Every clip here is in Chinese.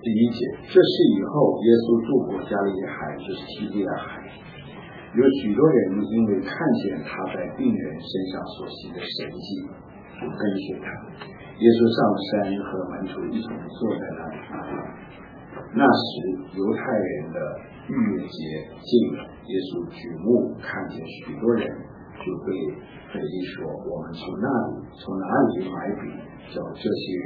第1节，这事以后，耶稣渡过加利利海，就是提比亚海。有许多人因为看见他在病人身上所行的神迹，就跟随他。耶稣上山和门徒一同坐在那里。那时犹太人的逾越节近了，耶稣举目看见许多人，就对腓力说：我们从哪里买饼叫这些人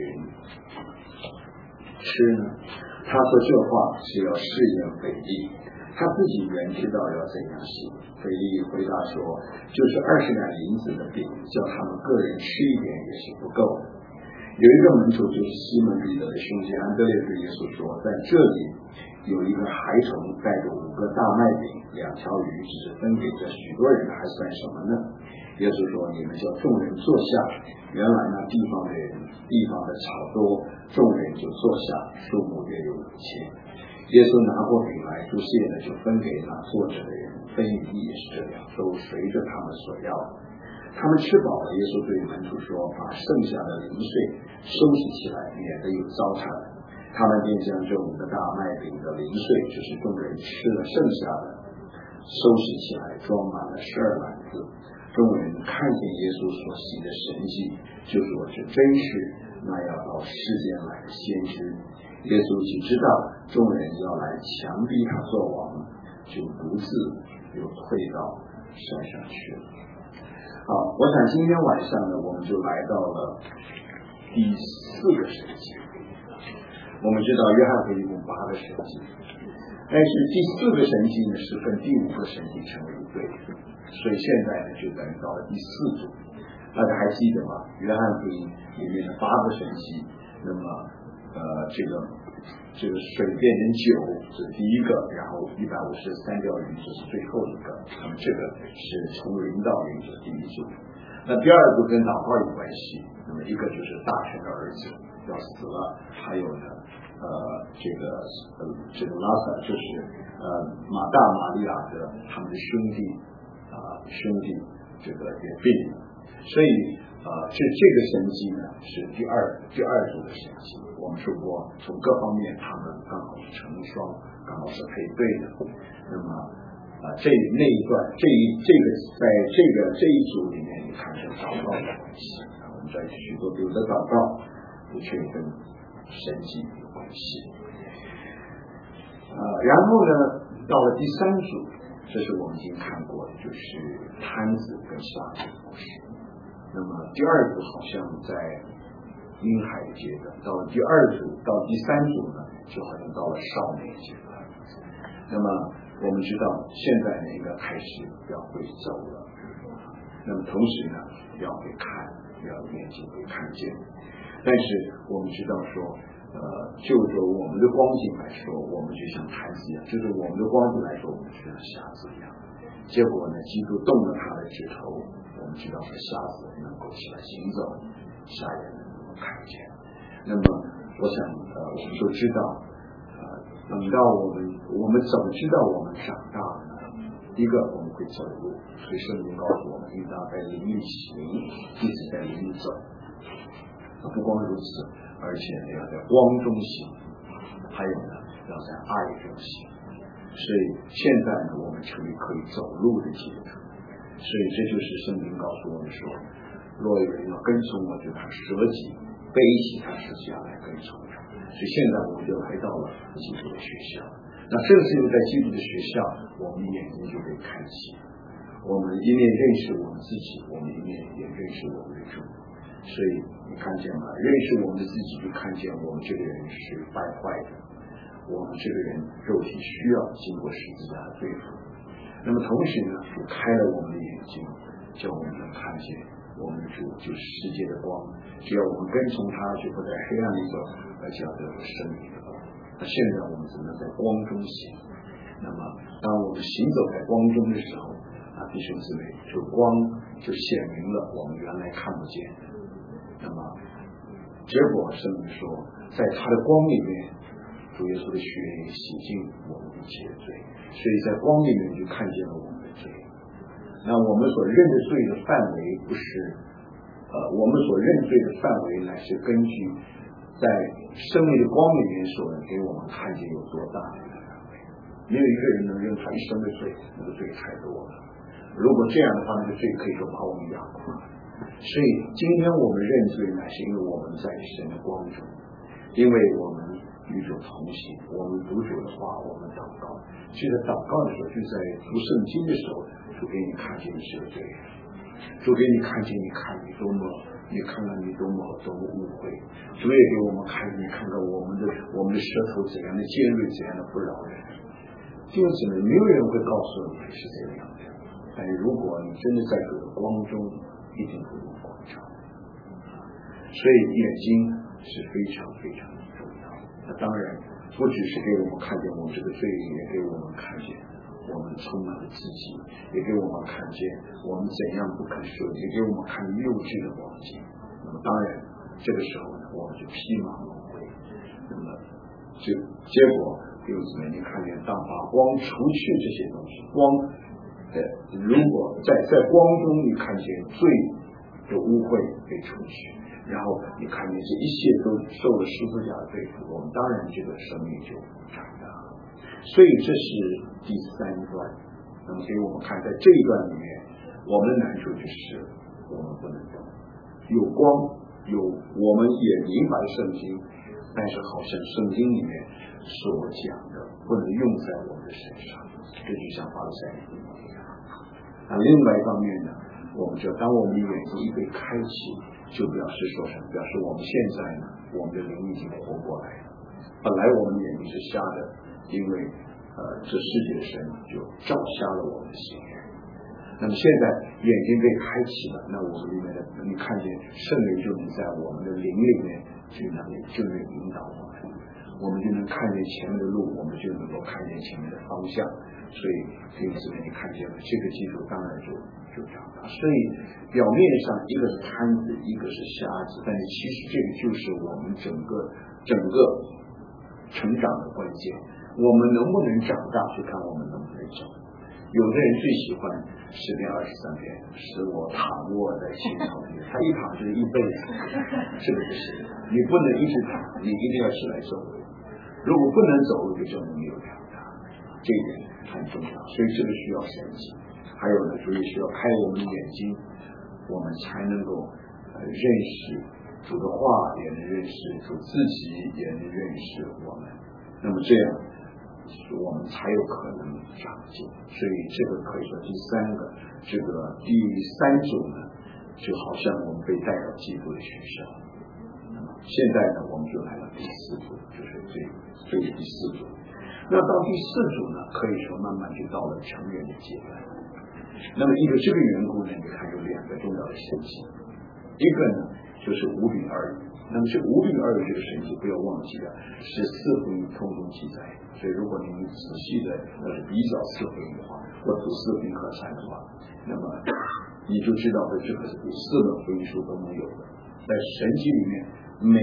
吃呢？他说这话是要试验腓力，他自己原知道要怎样行。腓力回答说：就是20两银子的饼，叫他们个人吃一点也是不够的。有一个门徒就是西门彼得的兄弟安德烈对耶稣说：在这里有一个孩童带着5个大麦饼2条鱼，只是分给这许多人，还算什么呢？耶稣说：你们叫众人坐下。原来那地方的草多，众人就坐下，数目约有5000。耶稣拿过饼来，祝谢了，就分给那坐着的人，分余地也是这样，都随着他们所要的。他们吃饱了，耶稣对门徒说：把剩下的零碎收拾起来，免得有糟蹋的。他们便将这5个大麦饼的零碎，就是众人吃了剩下的，收拾起来，装满了12篮子。众人看见耶稣所行的神迹，就说：这真是那要到世间来的先知。耶稣既知道众人要来强逼他做王，就独自又退到山上去了。好，我想今天晚上呢，我们就来到了第4个神迹。我们知道约翰福音一共8个神迹，但是第4个神迹呢是跟第5个神迹成为一对，所以现在呢就等于到了第4组。大家还记得吗？约翰福音里面的8个神迹，那么这个水变成酒是第一个，然后153条鱼这是最后一个，那么这个是从0到0是第1组。那第2组跟祷告有关系，那么一个就是大臣的儿子要死了，还有呢这个拉撒就是马大马利亚的他们的兄弟这个也病了，所以这个神迹呢是第二组的神迹。我们说过，从各方面他们刚好是成双，刚好是配对的。那么这一段在这一组里面，你看是祷告的关系。我们在许多有的祷告的确跟神迹有关系。然后呢，到了第3组，这是我们已经看过的，就是摊子跟瞎子的故事。那么第2组好像在婴孩的阶段，到了第2组到第3组呢，就好像到了少年阶段。那么我们知道现在呢应该开始要会走了，那么同时呢要会看，要眼睛会看见。但是我们知道说就着我们的光景来说，我们就像摊子一样，就是我们的光景来说，我们就像瞎子一样。结果呢，基督动了他的指头，我们知道说瞎子能够起来行走，瞎人能够看见。那么我想我们都知道等到我们怎么知道我们长大了呢？一个我们会走路，所以圣经告诉我们应当在灵里行，一直在灵里走。不光如此，而且呢要在光中行，还有呢要在爱中行。所以现在呢我们成为可以走路的基督徒，所以这就是圣经告诉我们说，若有人要跟从我，就他舍己背起他十字架来跟从他。所以现在我们就来到了基督的学校，那正是因为在基督的学校，我们眼睛就被开启，我们一面认识我们自己，我们一面也认识我们的主。所以你看见吗？认识我们的自己，就看见我们这个人是败坏的，我们这个人肉体需要经过十字架的对付。那么同时呢，主开了我们的眼睛，叫我们能看见我们的主就是世界的光，只要我们跟从他，就不在黑暗里走，而且要得到生命的光。那现在我们只能在光中行。那么当我们行走在光中的时候，弟兄姊妹，就光就显明了我们原来看不见的。那么结果圣经说，在他的光里面，主耶稣的血也洗净我们一切的罪，所以在光里面就看见了我们的罪。那我们所认的罪的范围不是我们所认罪的范围乃是根据在生命的光里面所能给我们看见有多大的安慰。没有一个人能认他一生的罪，那个罪太多了。如果这样的话，那个罪可以说把我们压垮。所以今天我们认罪乃是因为我们在神的光中，因为我们与主同行，我们读主的话，我们祷告。就在祷告的时候，就在读圣经的时候，主给你看见你是个罪人，主给你看见你看你多么，你看看你多么误会，主也给我们看见，你看看我们的舌头怎样的尖锐，怎样的不饶人。弟兄姊妹，没有人会告诉你是这个样子，但是如果你真的在主的光中，一定会有光照。所以眼睛是非常非常的重要。那当然不只是给我们看见我们这个罪，也给我们看见我们充满了自己，也给我们看见我们怎样不肯舍，也给我们看幼稚的光景。那么当然这个时候呢，我们就披麻蒙灰。那么就结果弟兄姊妹，你看见当把光除去这些东西，光如果在光中你看见罪的污秽被除去，然后你看见这一切都受了十字架的对付，我们当然这个生命就长大了。所以这是第3段。那么给我们看，在这一段里面，我们的难处就是我们不能懂，有光，有我们也明白圣经，但是好像圣经里面所讲的不能用在我们的身上，这就像法利赛人一样。那另外一方面呢，我们知道当我们的眼睛一被开启，就表示说什么？表示我们现在呢，我们的灵已经活过来了。本来我们眼睛是瞎的，因为这世界的神就照瞎了我们的心眼。那么现在眼睛被开启了，那我们里面的你看见圣灵就能在我们的灵里面就能引导我们就能看见前面的路，我们就能够看见前面的方向。所以因此呢，你看见了这个基础，当然就长大。所以表面上一个是瘫子，一个是瞎子，但是其实这个就是我们整个成长的关键。我们能不能长大，是看我们能不能走。有的人最喜欢10遍23遍，使我躺卧在青草地，他一躺就是一辈子，这个不行。你不能一直躺，你一定要起来走。如果不能走，就证明没有长大，这一点很重要。所以这个需要神迹。还有呢，主也需要开我们的眼睛，我们才能够认识主的话，也能认识主自己，也能认识我们。那么这样我们才有可能长进。所以这个可以说第3个，这个第3组呢，就好像我们被带到基督的学校。那么现在呢，我们就来到第4组，就是这个第4组。那到第4组呢，可以说慢慢就到了成人的阶段。那么因为这个缘故呢，你看有2个重要的神迹，一个呢就是5饼2鱼。那么这个5饼2鱼这个神迹不要忘记了，是4福音通通记载。所以如果你们仔细的比较4福音的话，或者4福音合参的话，那么你就知道这个是4本福音书都没有的。在神迹里面，每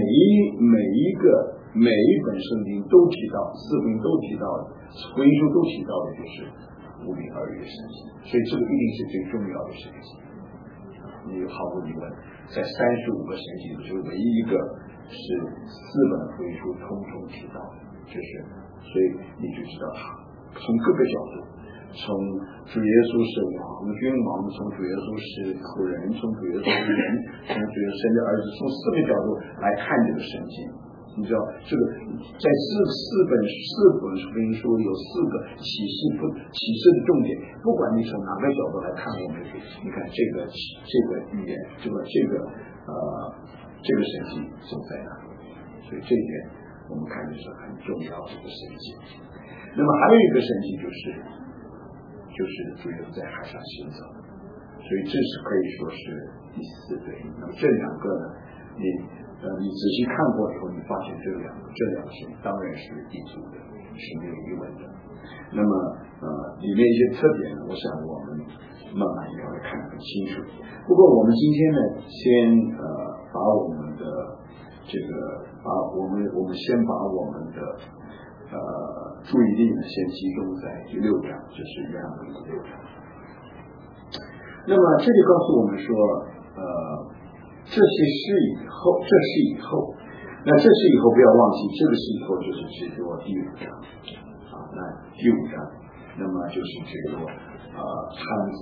一本圣经都提到，4福音都提到的，福音书都提到的就是5饼2鱼的神迹。所以这个一定是最重要的神迹。你毫无疑问，在35个神迹里，就唯一一个是4本福音书通通提到的，所以你就知道从各个角度，从主耶稣是王君王，从主耶稣是仆人，从主耶稣是人，从主耶稣神的儿子，从4个角度来看这个神迹。你知道这个在4本福音书有4个启示的重点，不管你从哪个角度来看，我们你看这个语言，这个神迹就在哪里？所以这一点我们看的是很重要的一个神迹。那么还有一个神迹就是主耶稣在海上行走，所以这是可以说是第4对。那么这2个呢，你仔细看过以后，你发现这两个是当然是一组的，是没有疑问的。那么里面一些特点呢，我想我们慢慢也会看得很清楚。不过我们今天呢，先把我们的这个我们先把我们的注意力呢先集中在第6章，就是约翰福音6章。那么这里告诉我们说这是以后， 那这是以后不要忘记，这个是以后就是指着第5章啊，那第5章，那么就是指着瘫子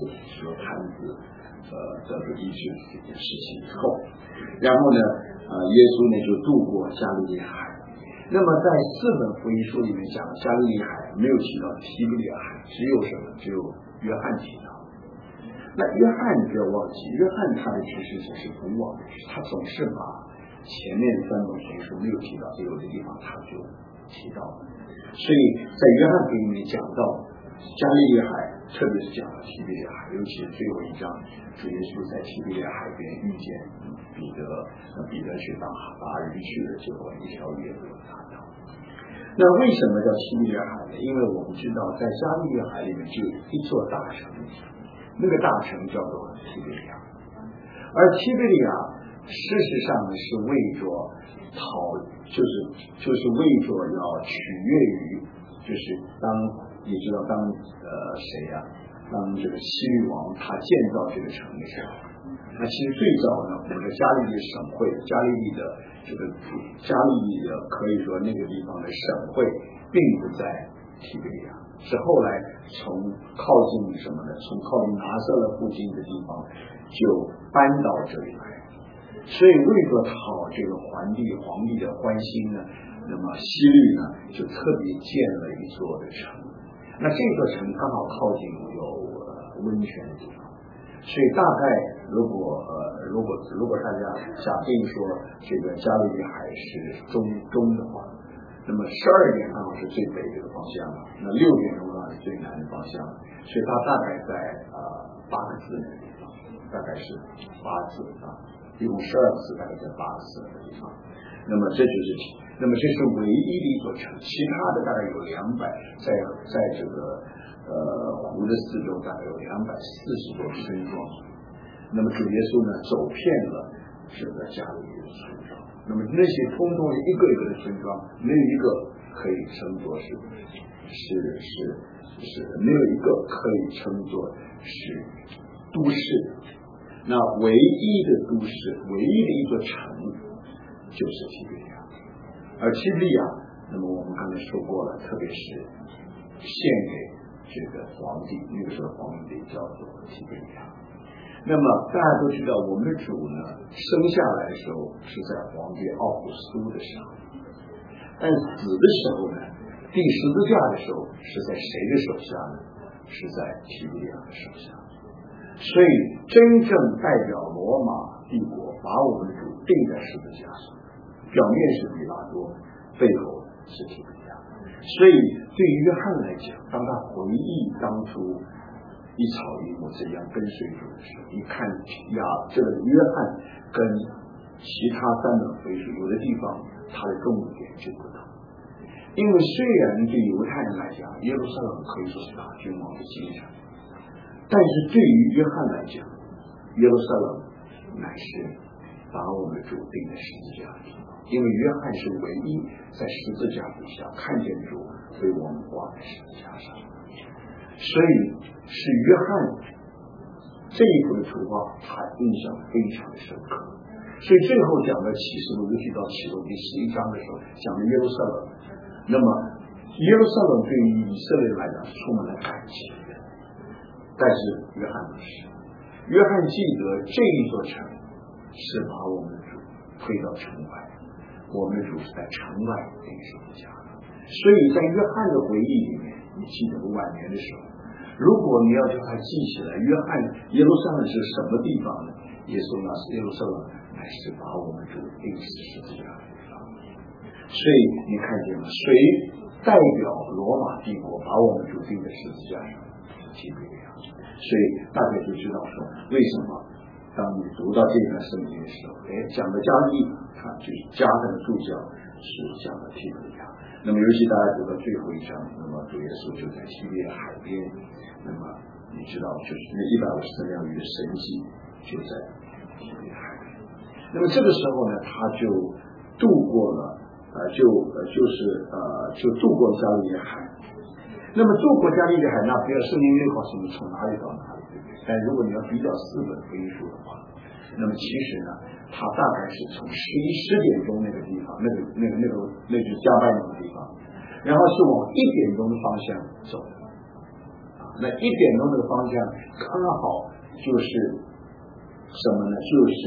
得到医治这件事情以后，然后呢耶稣呢就渡过加利利海。那么在4本福音书里面讲加利利海没有提到提比利亚海，只有什么？只有约翰提到。那约翰你不要忘记，约翰他的知识是古往的，他总是把前面3本福音书没有提到，有的地方他就提到了。所以在约翰福音里面讲到加利利海，特别是讲到提比利亚海，尤其是最后一章，主耶稣在提比利亚海边遇见彼得，彼得去把鱼去了，结果一条鱼也没有拿到。那为什么叫提比利亚海呢？因为我们知道在加利利海里面就有一座大城，那个大城叫做提比利亚，而提比利亚事实上是为着就是为着要取悦于，就是你知道当当这个希律王他建造这个城的时候，那其实最早呢，我们的加利利省会，加利利的可以说那个地方的省会并不在提比利亚，是后来从靠近什么呢？从靠近拿撒勒附近的地方就搬到这里来。所以为了讨这个皇帝的欢心呢，那么希律呢就特别建了一座的城。那这座城刚好靠近有温泉的地方，所以大概如果大家假定说这个加利利海是中的话，那么12点刚好是最北这个方向了，那6点钟刚好是最南的方向，所以它大概在8个字的地方，大概是8字一共12个字，大概在8个字的地方。那么这是唯一的一座城，其他的大概有200，在这个湖的四周大概有240座村庄。那么主耶稣呢走遍了这个加利利的村庄，那么那些通通是一个一个的村庄，没有一个可以称作是没有一个可以称作是都市。那唯一的都市，唯一的一座城就是提比利亚，而提比利亚，那么我们刚才说过了，特别是献给这个皇帝，那个时候皇帝叫做提比利亚。那么大家都知道，我们的主呢生下来的时候是在皇帝奥古斯都的时候，但死的时候呢，钉十字架的时候是在谁的手下呢？是在提比利亚的手下。所以真正代表罗马帝国把我们的主钉在十字架上，表面是比拉多，背后是提比利亚。所以对于约翰来讲，当他回忆当初一草一木这样跟随主的时候，一看这个约翰跟其他3本福音书有的地方他的重点就不同。因为虽然对犹太人来讲，耶路撒冷可以说是大君王的京城，但是对于约翰来讲，耶路撒冷乃是把我们的主钉在十字架的地方，因为约翰是唯一在十字架底下看见主为我们挂在十字架上，所以是约翰这一幅的图画他印象非常的深刻。所以最后讲的启示录，尤其到启示录第11章的时候讲的耶路撒冷，那么耶路撒冷对于以色列来讲是充满了感情的，但是约翰不是。约翰记得这一座城是把我们的主推到城外，我们的主是在城外钉十字架的。所以在约翰的回忆里面，你记得晚年的时候，如果你要叫他记起来约翰耶路撒冷是什么地方呢？耶路撒冷乃是把我们主钉死十字架的地方。所以你看见了，谁代表罗马帝国把我们主钉在十字架上？提比利亚。所以大家就知道说，为什么当你读到这段圣经的时候，讲的加利就是加上的注脚是讲的提比利亚。那么尤其大家读到最后一章，那么主耶稣就在提比利亚海边，那么你知道就是那150条鱼的神迹就在提比利亚海边。那么这个时候呢，他就渡过了就渡过加利利海。那么渡过加利利海，那不要圣经没有告诉你从哪里到哪里，对不对？但如果你要比较4本福音书的话，那么其实呢， 他大概是从10点钟那个地方，那就是加拜农的地方，然后是往1点钟的方向走的。那1点钟这个方向刚好就是什么呢？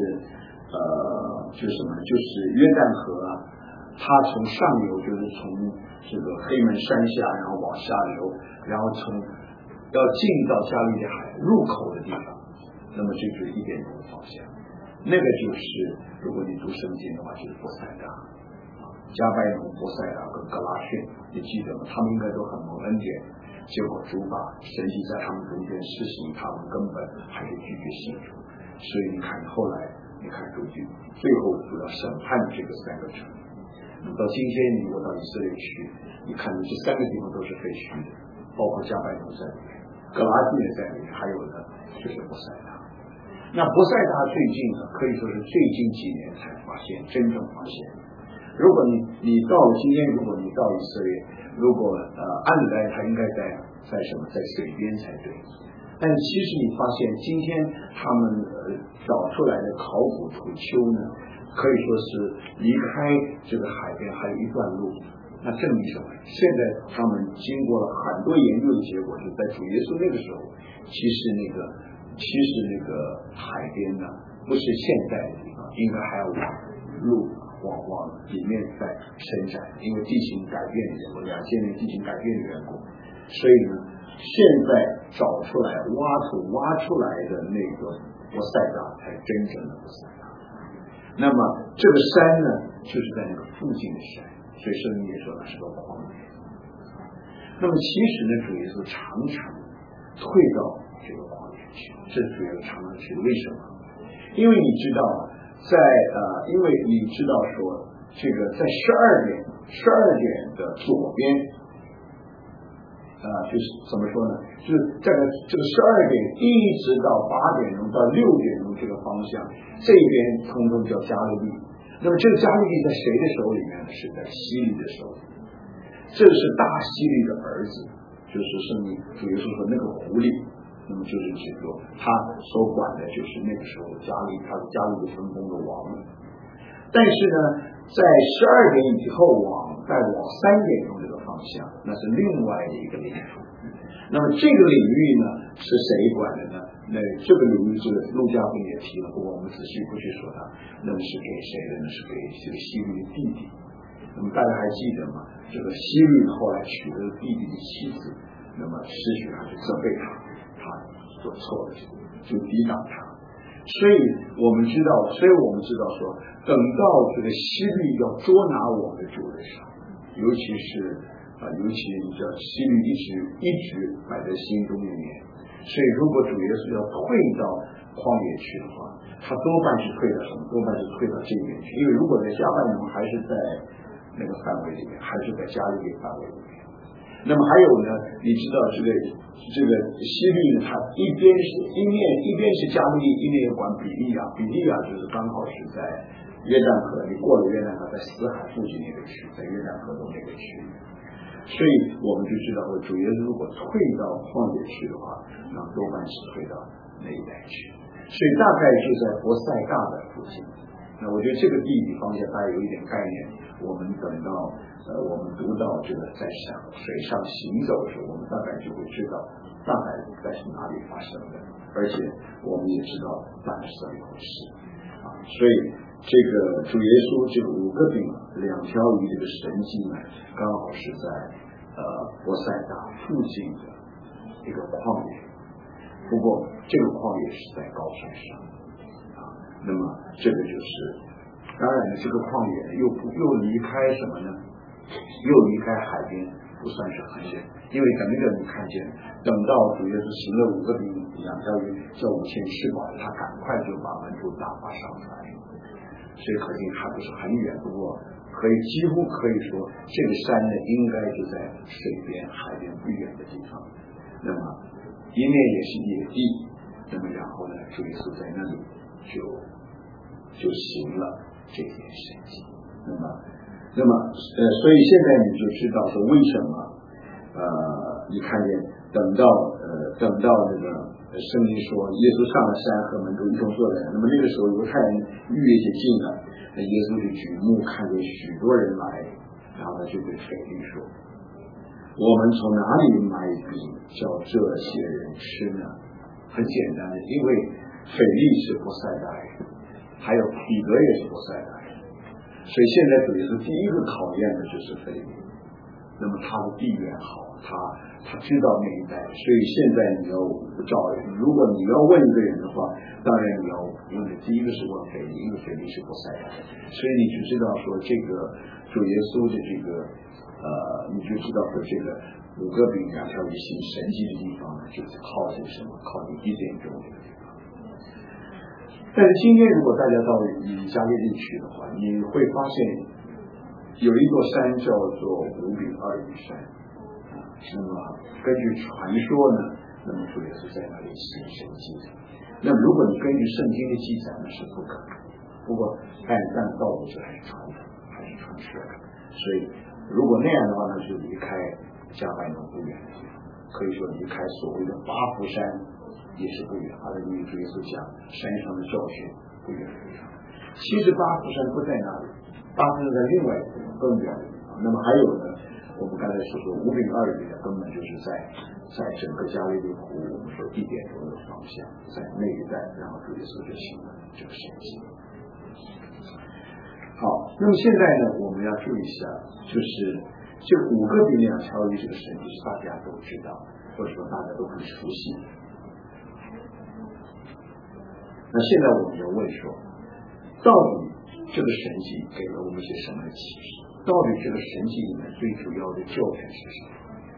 就是什么？就是约旦河啊，它从上游就是从这个黑门山下，然后往下流，然后要进到加利利海入口的地方，那么这就是1点钟的方向。那个就是如果你读圣经的话，就是伯赛大、加拜农、伯赛大跟格拉逊，你记得吗？他们应该都很蒙恩典，结果主把神迹在他们中间施行，他们根本还是拒绝信主。所以你看后来，你看主最后主要审判这个3个城。那么到今天，你如果到以色列去，你看这3个地方都是废墟的，包括加拜农在里面，格拉逊也在里面，还有呢就是伯赛大。那伯赛大最近呢，可以说是最近几年才真正发现。如果你到了今天，如果你到以色列，如果按理来它应该在什么，在水边才对。但其实你发现今天他们找出来的考古土丘呢，可以说是离开这个海边还有一段路。那证明什么？现在他们经过了很多研究的结果，是在主耶稣那个时候，其实那个海边呢，不是现在的地方，应该还要往里面再伸展，因为地形改变的缘故，2000年地形改变的缘故，所以呢，现在找出来挖出来的那个伯赛大才真正的伯赛大。那么这个山呢，就是在那个附近的山，所以圣经也说它是个旷野。那么其实呢，主耶稣常常退到这个旷野去，这主要常常去，为什么？因为你知道说这个在12点的左边就是怎么说呢？就是这个12点一直到8点钟到6点钟这个方向，这边通通叫加利利。那么这个加利利在谁的手里面呢？是在希律的手里。这是大希律的儿子，就是圣经主耶稣说那个狐狸，那么就是指说他所管的就是那个时候的加利，他是加利的分封的王。但是呢，在12点以后再往3点钟这个方向，那是另外的一个领域。那么这个领域呢，是谁管的呢？那这个领域，这个路加福音也提了，不过我们仔细不去说它。那么是给谁的呢？是给这个希律的弟弟。那么大家还记得吗？这个希律后来娶了弟弟的妻子，那么施许还是责备他做错了，就抵挡他。所以我们知道说，等到这个希律要捉拿我们的主的时候，尤其你知道希律一直摆在心中里面，所以如果主耶稣要退到旷野去的话，他多半是退到什么？多半是退到这边去，因为如果在加拜农还是在那个范围里面，还是在加利利范围里面。那么还有呢，你知道这个希律呢，它一边是加利利，一边也管比利亚就是刚好是在约旦河，你过了约旦河，在死海附近那个区，在约旦河东那个区。所以我们就知道，主耶稣如果退到旷野去的话，那多半是退到那一带去。所以大概就在伯赛大的附近。那我觉得这个地理方向大家有一点概念。我们等到我们读到这个在水上行走的时候，我们大概就会知道大概在是哪里发生的，而且我们也知道大概是怎么一回事所以这个主耶稣这个5个饼2条鱼这个神迹呢，刚好是在伯赛大附近的一个旷野。不过这个旷野是在高山上那么这个就是当然呢，这个旷野又离开什么呢？又离开海边，不算是很远，因为等你看见，等到主耶稣行了5个饼2条鱼，叫5000吃饱，他赶快就把门徒打发上来，所以可见还不是很远。不过几乎可以说，这个山呢应该就在水边、海边不远的地方。那么一面也是野地，那么然后呢，主耶稣在那里就行了这件事情。那么所以现在你就知道说为什么你看见等到那个圣经说耶稣上了山和门徒一同坐在，那么那个时候犹太人逾越节近了，那耶稣就举目看见许多人来，然后他就对腓力说，我们从哪里买饼叫这些人吃呢？很简单的，因为腓力是伯赛大人，还有彼得也是伯赛大人，所以现在主耶稣第一个考验的就是腓力。那么他的地缘好，他知道那一带，所以现在你要找人，如果你要问一个人的话，当然你要问的第一个是问腓力，因为腓力是伯赛大人，所以你就知道说这个主耶稣的这个你就知道说这个5个饼2条鱼行神迹的地方呢，就是靠这什么？靠你1点钟这个地方。但是今天如果大家到加利利去的话，你会发现有一座山叫做5饼2鱼山。那么根据传说呢，那么主耶稣在那里行神迹。那么如果你根据圣经的记载呢，是不可能。不过但道不是还是传说的，所以如果那样的话呢，就离开加百农不远的地方，可以说离开所谓的8福山也是不远，而因为主耶稣讲山上的教训不远的地方。其实8福山不在那里，8福山在另外一个更远的地方。那么还有呢，我们刚才所说5饼2鱼的根本就是在整个加利利湖，我们说1点钟的方向，在那一带，然后主耶稣就行了这个神迹。好，那么现在呢，我们要注意一下，就是这5个饼2条鱼这个神迹是大家都知道，或者说大家都很熟悉。那现在我们要问说，到底这个神迹给了我们些什么启示？到底这个神迹里面最主要的教训是什么？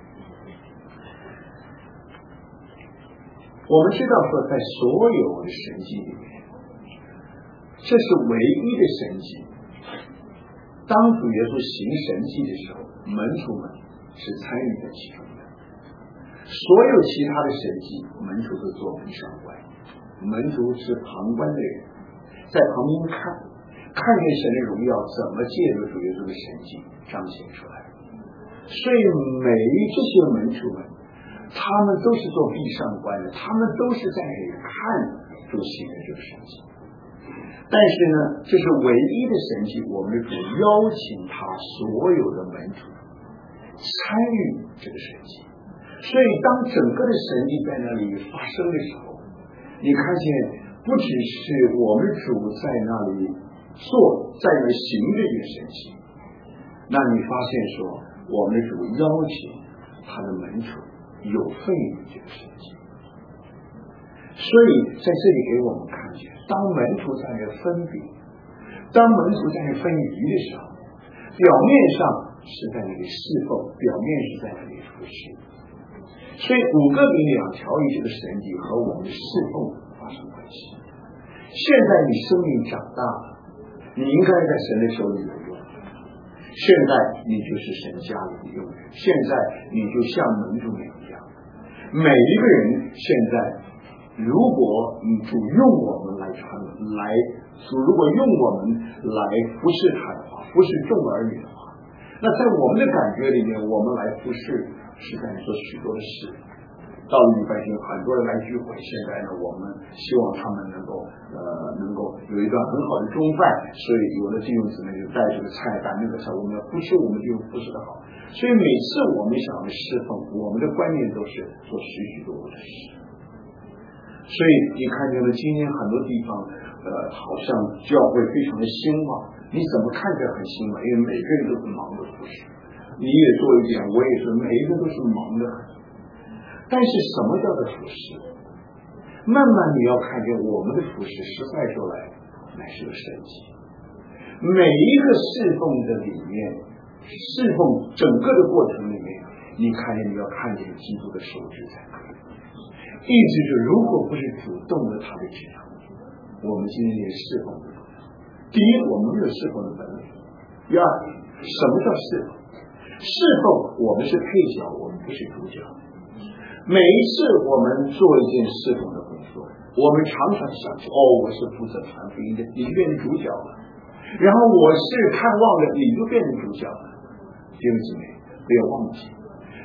我们知道说，在所有的神迹里面，这是唯一的神迹。当主耶稣行神迹的时候，门徒们是参与在其中的。所有其他的神迹，门徒都做不上关，门徒是旁观的人，在旁边看见神的荣耀怎么借助主耶稣的神迹彰显出来。所以每这些门徒们，他们都是做闭上关的，他们都是在那里看主行的这个神迹。但是呢，这是唯一的神迹，我们的主邀请他所有的门徒参与这个神迹。所以当整个的神迹在那里发生的时候，你看见不只是我们主在那里在那里行这个神迹，那你发现说我们的主邀请他的门徒有份于这个神迹。所以在这里给我们看见，当门徒在那分别，当门徒在那分鱼的时候，表面上是在那里侍奉，表面是在那里服侍。所以5个饼2条鱼这个神迹和我们的侍奉发生关系。现在你生命长大了，你应该在神的手里有用。现在你就是神家里的用人，现在你就像门徒们一样。每一个人现在，如果你主用我们来如果用我们来服侍他的话，服侍众儿女的话，那在我们的感觉里面，我们来服侍是在做许多的事。到了礼拜天，很多人来聚会，现在呢，我们希望他们能够有一段很好的中饭，所以有的弟兄姊妹就带这个菜单那个菜，我们要服侍我们弟兄服侍的好。所以每次我们想要侍奉，我们的观念都是做许多的事。所以你看见了今天很多地方好像教会非常的兴旺，你怎么看着很兴旺？因为每个人都是忙的服侍，你也做一点，我也是，每一个都是忙的很。但是什么叫做服侍？慢慢你要看见我们的服侍，实在说来乃是个神迹。每一个侍奉的里面，侍奉整个的过程里面，你看见你要看见基督的手指才可以。意思是，如果不是主动的他的指导，我们今天连侍奉不了。第一，我们没有侍奉的本领；第二，什么叫侍奉？侍奉我们是配角，我们不是主角。每一次我们做一件侍奉的工作，我们常常想起，我是负责传福音的，你就变成主角了；然后我是看望的，你就变成主角了。弟兄姊妹，不要忘记，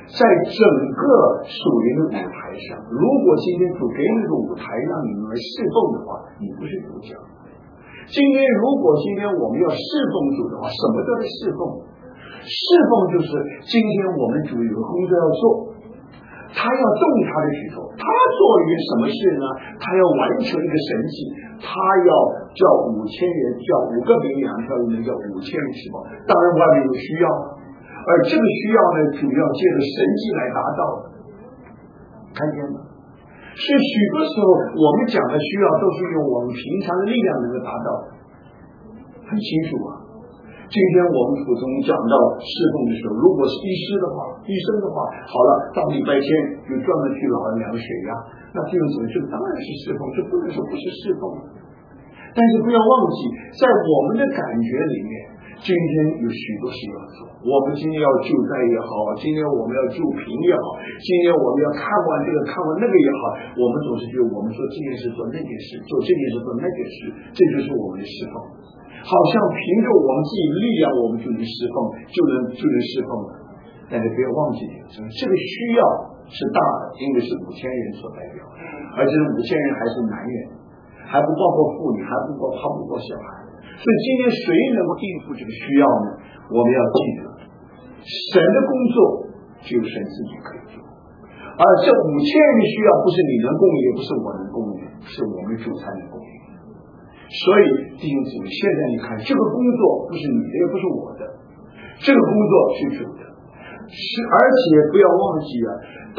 在整个属灵的舞台上，如果今天主给你个舞台让你们来侍奉的话，你不是主角。今天我们要侍奉主的话，什么叫做侍奉？侍奉就是今天我们主有个工作要做，他要动他的指头，他做一个什么事呢？他要完成一个神迹，他要叫5000人，叫5个饼2条鱼，叫5000人吃饱。当然外面有需要，而这个需要呢，主要借着神迹来达到的，看见吗？所以许多时候我们讲的需要都是用我们平常的力量能够达到的，很清楚啊。今天我们普通讲到侍奉的时候，如果是医生的话，好了，到礼拜天就专门去老人量血压，那这种这当然是侍奉，这不能说不是侍奉。但是不要忘记，在我们的感觉里面，今天有许多事要做。我们今天要救灾也好，今天我们要救贫也好，今天我们要看完这个看完那个也好，我们总是觉得我们说这件事做那件事，做这件事做那件事，这就是我们的侍奉。好像凭着我们自己力量，我们就能侍奉，就能侍奉了。但是不要忘记，这个需要是大的，因为是5000人所代表，而且是5000人还是男人，还不包括妇女，还不包括小孩。所以今天谁能够应付这个需要呢？我们要记得，神的工作只有神自己可以做，而这5000人的需要不是你能供应，也不是我能供应，是我们主才能供应。所以弟兄姊妹，现在你看这个工作不是你的，也不是我的，这个工作是主的，而且不要忘记啊，当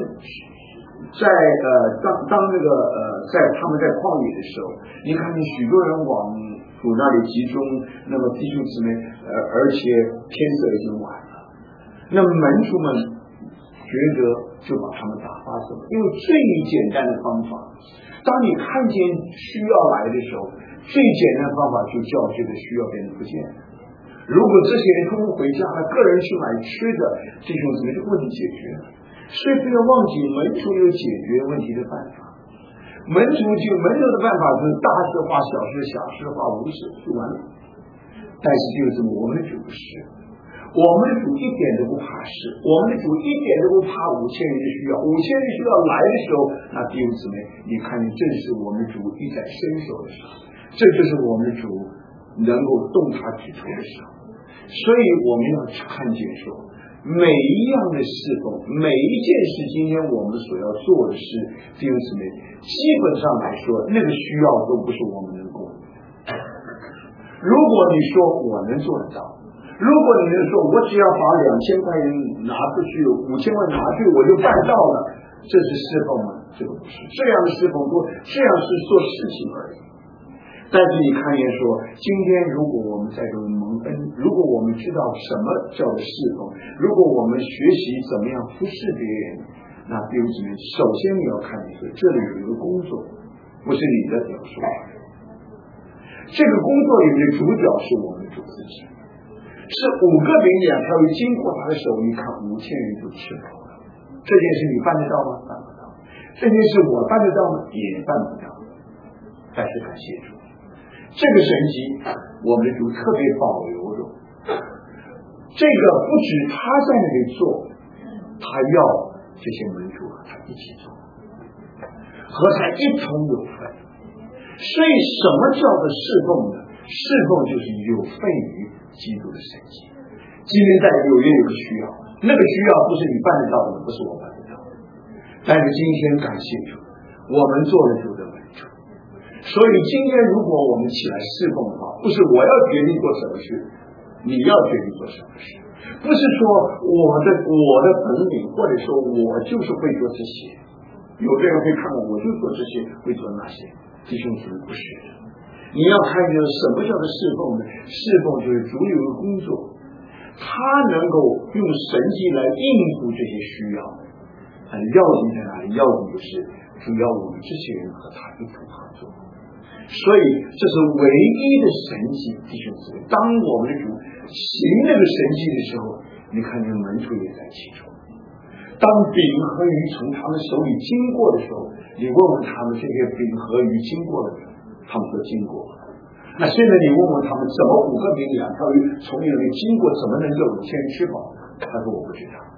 他们在旷野的时候，你看见许多人往主那里集中，那么弟兄姊妹，而且天色已经晚了，那么门徒们觉得就把他们打发走，因为最简单的方法，当你看见需要来的时候，最简单的方法就叫这个需要变得不见了。如果这些人通通回家了，个人去买吃的，弟兄姊妹，这个问题解决了。所以不要忘记，门徒有解决问题的办法。门徒的办法就是大事化小事，小事化无事，就完了。但是就是我们的主不是，我们的主一点都不怕事，我们的主一点都不怕5000人的需要，5000人需要来的时候，那弟兄姊妹，你看见正是我们主一在伸手的时候，这就是我们主能够动他指头的时候。所以我们要看见说，每一样的侍奉，每一件事，今天我们所要做的事，弟兄姊妹，基本上来说，那个需要都不是我们能够。如果你说我能做得到，如果你能说我只要把2000块钱拿出去，5000块拿去，我就办到了，这是侍奉吗？这个不是，这样的侍奉不，这样是做事情而已。但是你看见说，今天如果我们在这里蒙恩，如果我们知道什么叫做侍奉，如果我们学习怎么样服侍别人，那弟兄姊妹，首先你要看见说，这里有一个工作，不是你的表述，这个工作里面的主角是我们主自己，是5个饼2条鱼经过他的手，你看5000人就吃饱了。这件事你办得到吗？办不到。这件事我办得到吗？也办不到。但是感谢主，这个神迹我们的主特别保留着，这个不止他在那里做，他要这些门徒和他一起做，和他一同有份。所以什么叫做侍奉呢？侍奉就是有份于基督的神迹。今天在纽约有个需要，那个需要不是你办得到的，不是我办得到的，但是今天感谢主，我们做了主的门徒。所以今天如果我们起来侍奉的话，不是我要决定做什么事，你要决定做什么事，不是说我的本领，或者说我就是会做这些，有的人会看我就做这些，会做那些，弟兄姊妹不是的。你要看见什么叫做侍奉呢？侍奉就是主有个工作，他能够用神迹来应付这些需要。要紧在哪里？要紧就是主要我们这些人和他一同合作。所以这是唯一的神迹，弟兄姊妹。当我们的主行那个神迹的时候，你看见门徒也在其中。当饼和鱼从他们手里经过的时候，你问问他们这些饼和鱼经过了没有？他们说经过了。那现在你问问他们，怎么5个饼2条鱼从你那里经过，怎么能有5000人吃饱？他说我不知道。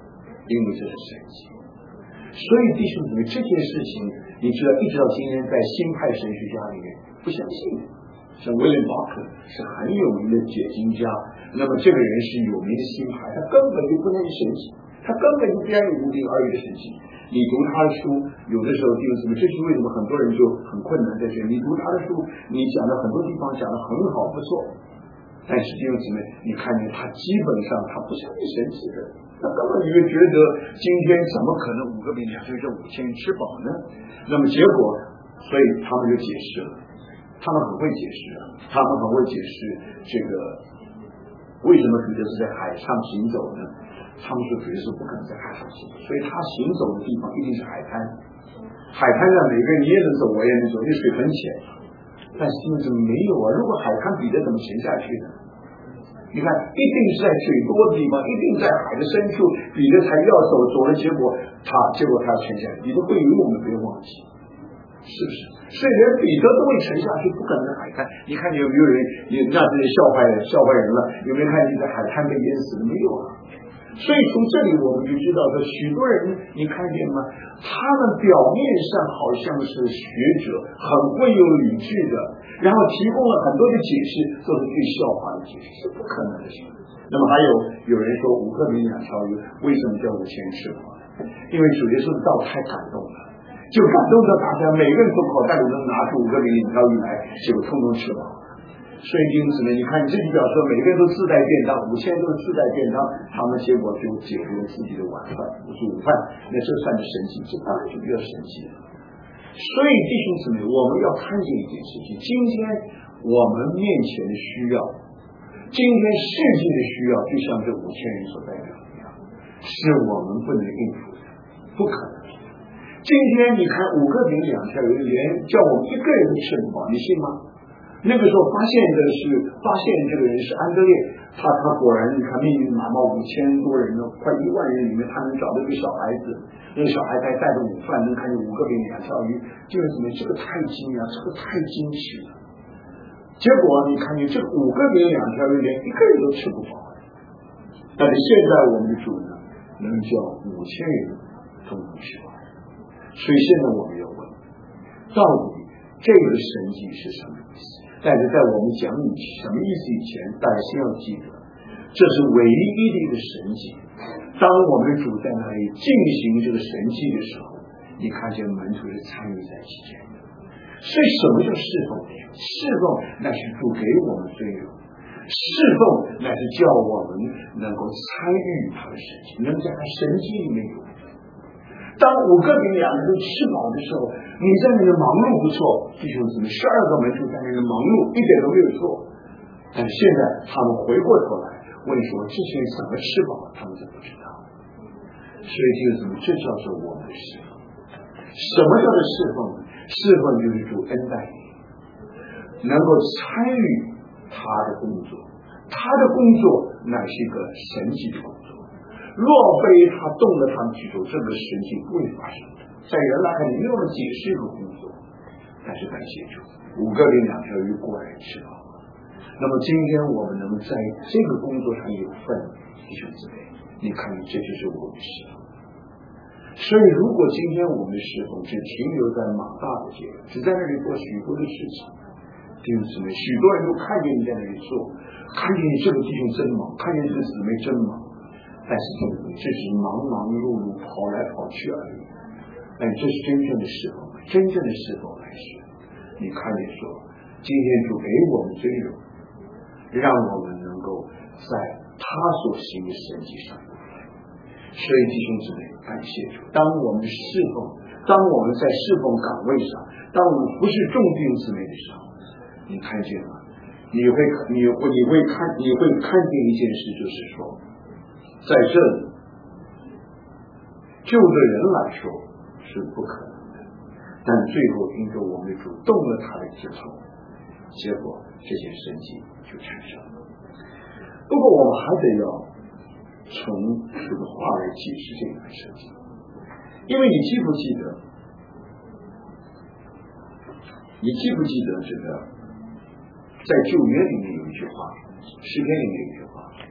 因为这是神迹。所以弟兄姊妹，这件事情你知道，一直到今天在新派神学家里面不相信。像威廉·巴克是很有名的解经家，那么这个人是有名的新派，他根本就不能神迹，他根本就不要有无病而愈的神迹。你读他的书，有的时候弟兄姊妹，这是为什么很多人就很困难在这里。你读他的书，你讲的很多地方讲的很好不错，但是弟兄姊妹，你看见他基本上他不相信神迹的，他根本就觉得今天怎么可能5个饼2鱼这5000人吃饱呢？那么结果，所以他们就解释了，他们很会解释，他们很会解释这个为什么彼得是在海上行走呢？他们说彼得是不可能在海上行走，所以他行走的地方一定是海滩。海滩上每个人你也能走，我也能走，那水很浅。但是因为怎么没有啊？如果海滩彼得怎么潜下去呢？你看，一定是在水多的地方，一定在海的深处，彼得才要走了，结果他潜下去，彼得会游泳的，不要忘记，是不是？所以连彼得都会沉下去，不可能在海滩。你看有没有人那这些笑话人了？有没有看见在海滩被淹死的？没有啊。所以从这里我们就知道说，许多人你看见吗？他们表面上好像是学者，很会有理智的，然后提供了很多的解释，都是对笑话的解释，是不可能的事。那么还有人说5个饼2条鱼为什么叫5000吃饱？因为主耶稣的道太感动了，就感动到大家每个人从口袋里能拿出5个饼2条鱼来，结果通通吃饱。所以因此呢，你看这里表示每个人都自带便当，5000都是自带便当，他们结果就解决了自己的晚饭，不是午饭，那这算是神迹，这当然就比较神迹了。所以弟兄姊妹，我们要看见一件事情，今天我们面前的需要，今天世界的需要，就像这5000人所代表的一样，是我们不能应付的，不可能。今天你看5个饼2条鱼，连叫我们一个人都吃不饱，你信吗？那个时候发现这个人是安德烈，他果然你看命运马冒5000多人呢，快1万人里面，他能找到一个小孩子，那个小孩还带着午饭，能看见5个饼2条鱼，就是什么？这个太惊讶，这个太惊奇了。结果你看见这个5个饼2条鱼，连一个人都吃不饱。但是现在我们的主呢，能叫5000人都能吃饱。所以现在我们要问，到底这个神迹是什么意思？但是在我们讲什么意思以前，大家先要记得，这是唯一的一个神迹。当我们的主在那里进行这个神迹的时候，你看见门徒是参与在其间的。所以什么叫侍奉？侍奉那是主给我们尊荣，侍奉那是叫我们能够参与他的神迹，能在他神迹里面有。当5个饼2鱼都吃饱的时候，你在那里忙碌不错，弟兄姊妹，12个门徒在那里忙碌，一点都没有错。但是现在他们回过头来问说，这些人怎么吃饱，他们都不知道。所以弟兄姊妹，这叫做我们的侍奉。什么叫做侍奉？侍奉就是主恩待你，能够参与他的工作，他的工作乃是一个神迹的工作。若非他动了他们举手，这个神迹不会发生的。在原来还没有人解释这个工作，但是感谢主，5个饼2条鱼果然吃饱了。那么今天我们能在这个工作上有份，弟兄姊妹，你看这就是我们的侍奉。所以如果今天我们的侍奉只停留在马大的阶段，只在那里做许多的事情，弟兄姊妹，许多人都看见你在那里做，看见你这个弟兄真忙，看见这个姊妹真忙，但是这是忙忙碌碌跑来跑去而已。但这是真正的侍奉，真正的侍奉来是，你看见说，今天主给我们尊荣，让我们能够在他所行的神迹上。所以弟兄姊妹，感谢主。当我们侍奉，当我们在侍奉岗位上，当我们不是众弟兄姊妹的时候，你看见吗？你会看见一件事，就是说，在这里，就对人来说是不可能的，但最后因着我们的主动了他的指头，结果这些神迹就产生了。不过我们还得要从主的话来解释这个神迹，因为你记不记得这个在旧约里面有一句话，诗篇里面有一句话，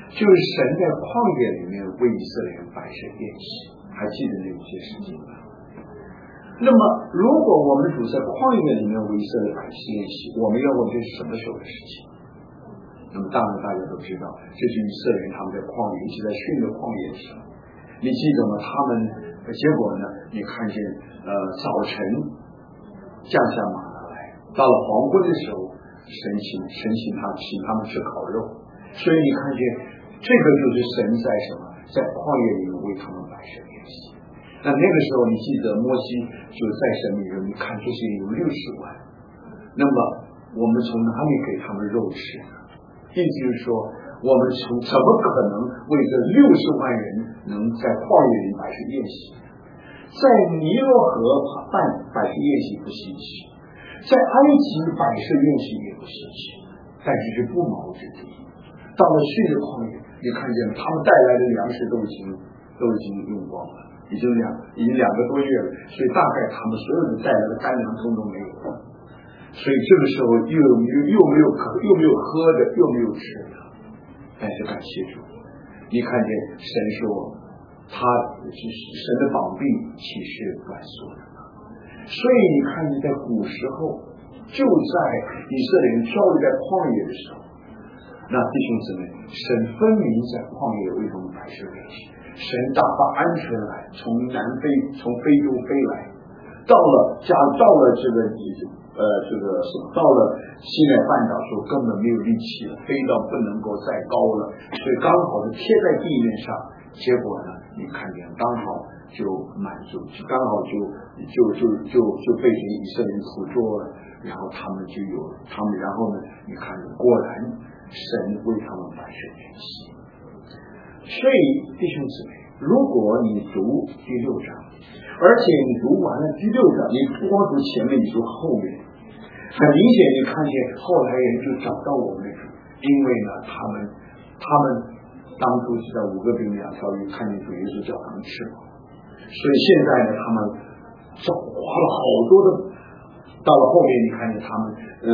就是神在旷野里面为以色列人摆设宴席，还记得那些事情吗？那么如果我们主在旷野里面为以色列摆设宴席，我们要问这是什么时候的事情？那么当然大家都知道，这是以色列人他们在旷野一直在训的旷野的时候，你记得吗？他们结果呢，你看见早晨降下马拿来，到了黄昏的时候神请他们吃烤肉，所以你看见这个就是神在什么，在旷野里面为他们摆设宴席。那个时候你记得摩西就在神里面，你看这些有60万，那么我们从哪里给他们肉吃呢？意思就是说，我们怎么可能为这60万人能在旷野里摆设宴席？在尼罗河摆设宴席不稀奇，在埃及摆设宴席也不稀奇，但是是不毛之地。到了新的旷野，你看见他们带来的粮食都已经用光了，已经2个多月了，所以大概他们所有的带来的干粮通通没有了。所以这个时候又没有喝的，又没有吃的。但是感谢主，你看见神说他神的膀臂岂是短缩的吗？所以你看见在古时候，就在以色列人漂流在旷野的时候，那弟兄姊妹，神分明在旷野为他们摆设宴席，神打发鹌鹑来从非洲飞来，到了这个到了西奈半岛时候根本没有力气了，飞到不能够再高了，所以刚好是贴在地面上，结果呢，你看见刚好就满足，刚好就被以色列人捕捉了，然后他们，然后呢，你看果然神为他们摆设宴席。所以弟兄姊妹，如果你读第6章，而且你读完了第6章，你不光读前面，你读后面，很明显你看见后来人就找到我们的主，因为呢他们当初是在5个饼2条鱼看见主耶稣叫他们吃饱，所以现在呢他们花了好多的，到了后面你看见他们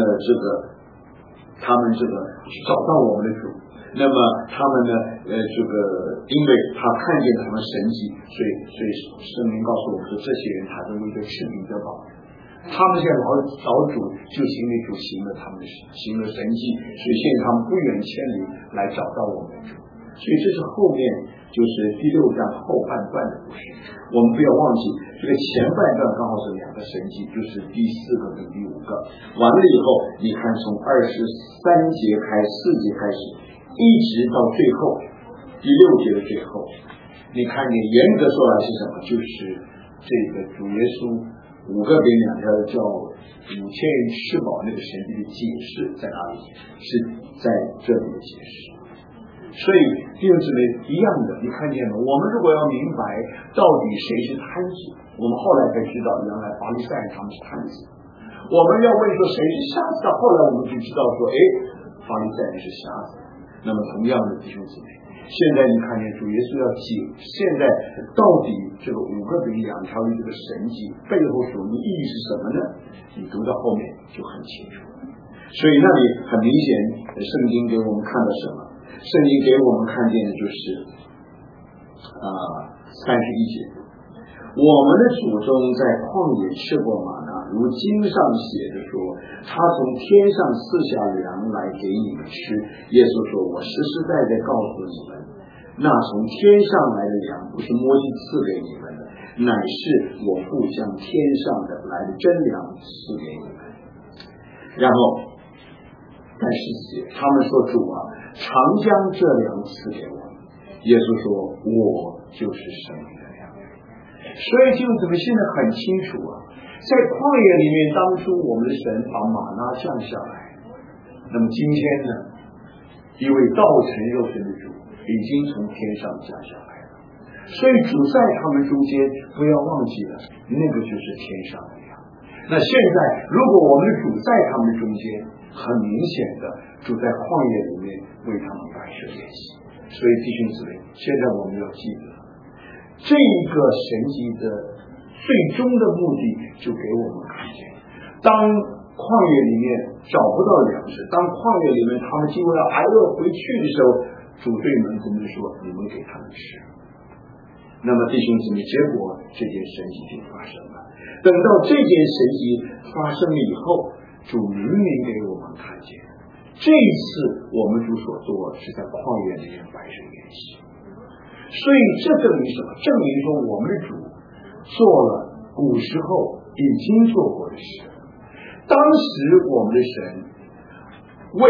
找到我们的主，那么他们呢因为他看见他们神迹，所以圣灵告诉我们说，这些人他是为着吃饼得饱，他们现在老主就行为主行了神迹，所以现在他们不远千里来找到我们的主。所以这是后面就是第6章后半段的故事。我们不要忘记这个前半段刚好是2个神迹，就是第4个跟第5个。完了以后，你看从23节4节开始，一直到最后第6节的最后，你看见严格说来是什么？就是这个主耶稣5个饼2条叫5000人吃饱那个神迹的解释在哪里？是在这里的解释。所以弟兄姊妹一样的，你看见了，我们如果要明白到底谁是贪子，我们后来才知道原来法利赛人他们是贪子。我们要问说谁是瞎子，到后来我们就知道说法利赛人是瞎子。那么同样的弟兄姊妹，现在你看见主耶稣要解现在到底这个5个饼2条鱼这个神迹背后属灵意义是什么呢？你读到后面就很清楚。所以那里很明显圣经给我们看到什么？圣经给我们看见的就是31节，我们的祖宗在旷野吃过玛拿，如经上写着说，他从天上赐下粮来给你们吃。耶稣说，我实实在在告诉你们，那从天上来的粮不是摩西赐给你们的，乃是我父将天上的来的真粮赐给你们。然后在14节，他们说，主啊，常将这粮赐给我们。耶稣说，我就是生命的粮。所以就怎么现在很清楚啊，在旷野里面当初我们的神把玛拿降下来，那么今天呢，一位道成肉身的主已经从天上降下来了。所以主在他们中间，不要忘记了，那个就是天上的粮。那现在如果我们的主在他们中间，很明显的主在旷野里面为他们摆设宴席。所以弟兄姊妹，现在我们要记得这一个神迹的最终的目的，就给我们看见，当旷野里面找不到粮食，当旷野里面他们经过了挨饿回去的时候， 主对门徒们说：“你们给他们吃。”那么弟兄姊妹，结果这件神迹就发生了。等到这件神迹发生了以后，主明明给我们看见，这一次我们主所做是在旷野里面摆设筵席。所以这证明什么？证明说我们的主做了古时候已经做过的事。当时我们的神为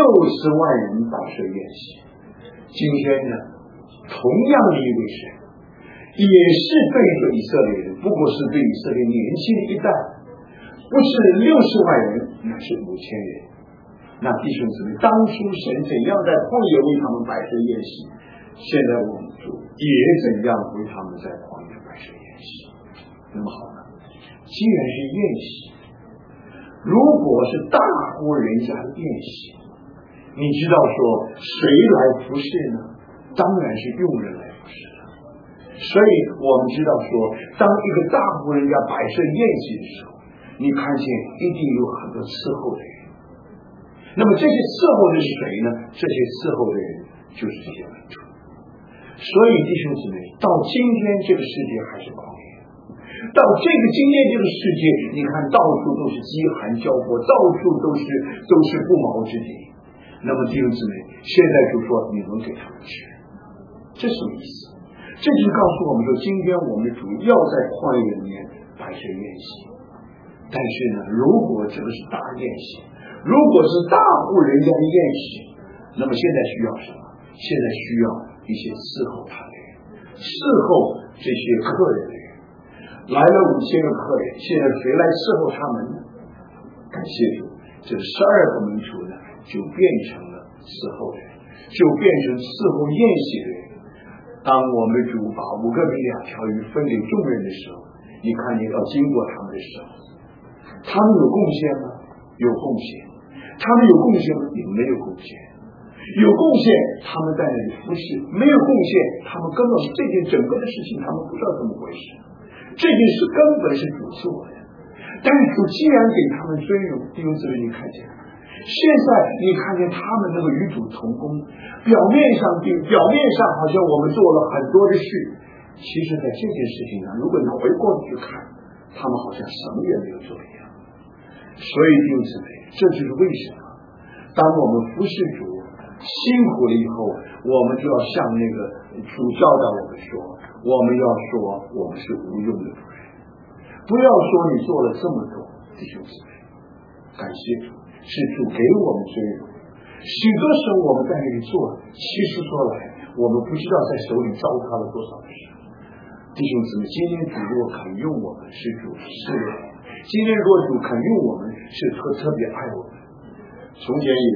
60万人摆设宴席，今天呢，同样的一位神也是对着以色列人，不过是对以色列年轻的一代，不是60万人，那是5000人。那弟兄姊妹，当初神怎样在旷野为他们摆设宴席，现在我们主也怎样为他们在旷野摆设宴席。那么好了，既然是宴席，如果是大户人家的宴席，你知道说谁来服侍呢？当然是佣人来服侍了。所以我们知道说，当一个大户人家摆设宴席的时候，你看见一定有很多伺候的人。那么这些伺候的是谁呢？这些伺候的人就是这些门徒。所以弟兄姊妹，到今天这个世界还是旷野，到今天这个世界，你看到处都是饥寒交迫，到处都是不毛之地。那么弟兄姊妹，现在就说你们给他们吃，这什么意思？这就是告诉我们说，今天我们的主要在旷野里面摆设宴席。但是呢，如果这个是大宴席，如果是大户人家的宴席，那么现在需要什么？现在需要一些伺候他的人，伺候这些客人的人。来了5000个客人，现在谁来伺候他们呢？感谢主，这12个门徒呢，就变成了伺候的人，就变成伺候宴席的人。当我们的主把5个饼2条鱼分给众人的时候，你看见要经过他们的时候，他们有贡献吗？有贡献。他们有贡献吗？也没有贡献。有贡献，他们在那里服侍；没有贡献，他们根本这件整个的事情，他们不知道怎么回事。这件事根本是主做的，但是主既然给他们尊荣，弟兄姊妹，你看见现在你看见他们那个与主同工，表面上好像我们做了很多的事，其实在这件事情上，如果你回过去看，他们好像什么也没有做一样。所以弟兄姊妹，这就是为什么当我们服侍主辛苦了以后，我们就要向那个主教导我们说，我们要说我们是无用的主人，不要说你做了这么多，弟兄姊妹，感谢主，是主给我们尊荣。许多时候我们在那里做，其实说来，我们不知道在手里糟蹋了多少的事。弟兄姊妹，今天主如果肯用我们，是主是我们；今天如果主肯用我们，是特别爱我们。从前有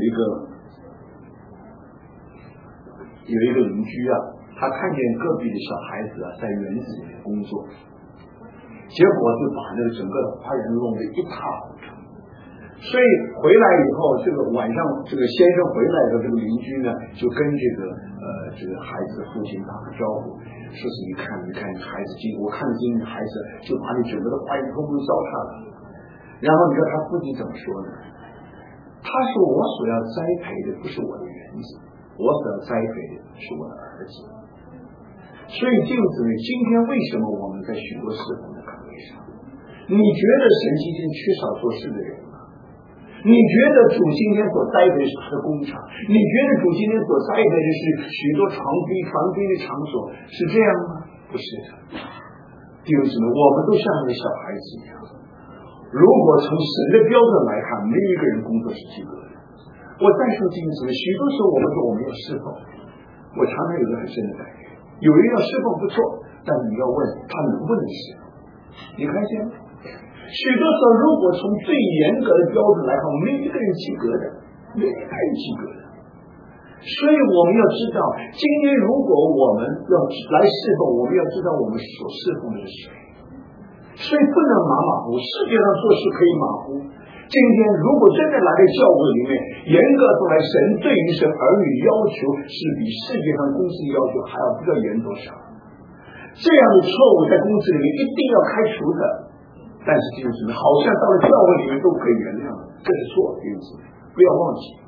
一个邻居啊，他看见隔壁的小孩子啊在园子里面工作，结果就把那个整个花园弄得一塌糊涂。所以回来以后，这个晚上这个先生回来的这个邻居呢，就跟这个孩子的父亲打个招呼，说是你看孩子我看见你孩子就把你整个的花园通通糟蹋了。然后你知道他父亲怎么说呢？他说我所要栽培的不是我的园子，我所要栽培的是我的儿子。所以弟兄姊妹，今天为什么我们在许多侍奉的岗位上，你觉得神今天缺少做事的人吗？你觉得主今天所栽培的是他的工厂？你觉得主今天所栽培的是许多传福音的场所？是这样吗？不是的。弟兄姊妹，我们都像那个小孩子一样，如果从神的标准来看，没有一个人工作是及格的。我再说弟兄姊妹，许多时候我们说我们要侍奉，我常常有个很深的感觉，有人要侍奉不错，但你要问他能不能侍奉。你看见吗？许多时候如果从最严格的标准来看，我们没有一个人及格的，没有一个人及格的。所以我们要知道，今天如果我们要来侍奉，我们要知道我们所侍奉的是谁。所以不能马虎，世界上做事可以马虎。今天如果真的来到教会里面，严格说来，神对于神儿女要求是比世界上公司要求还要不知道严多少。这样的错误在公司里面一定要开除的，但是弟兄姊妹，好像到了教会里面都可以原谅，这是错，弟兄姊妹不要忘记，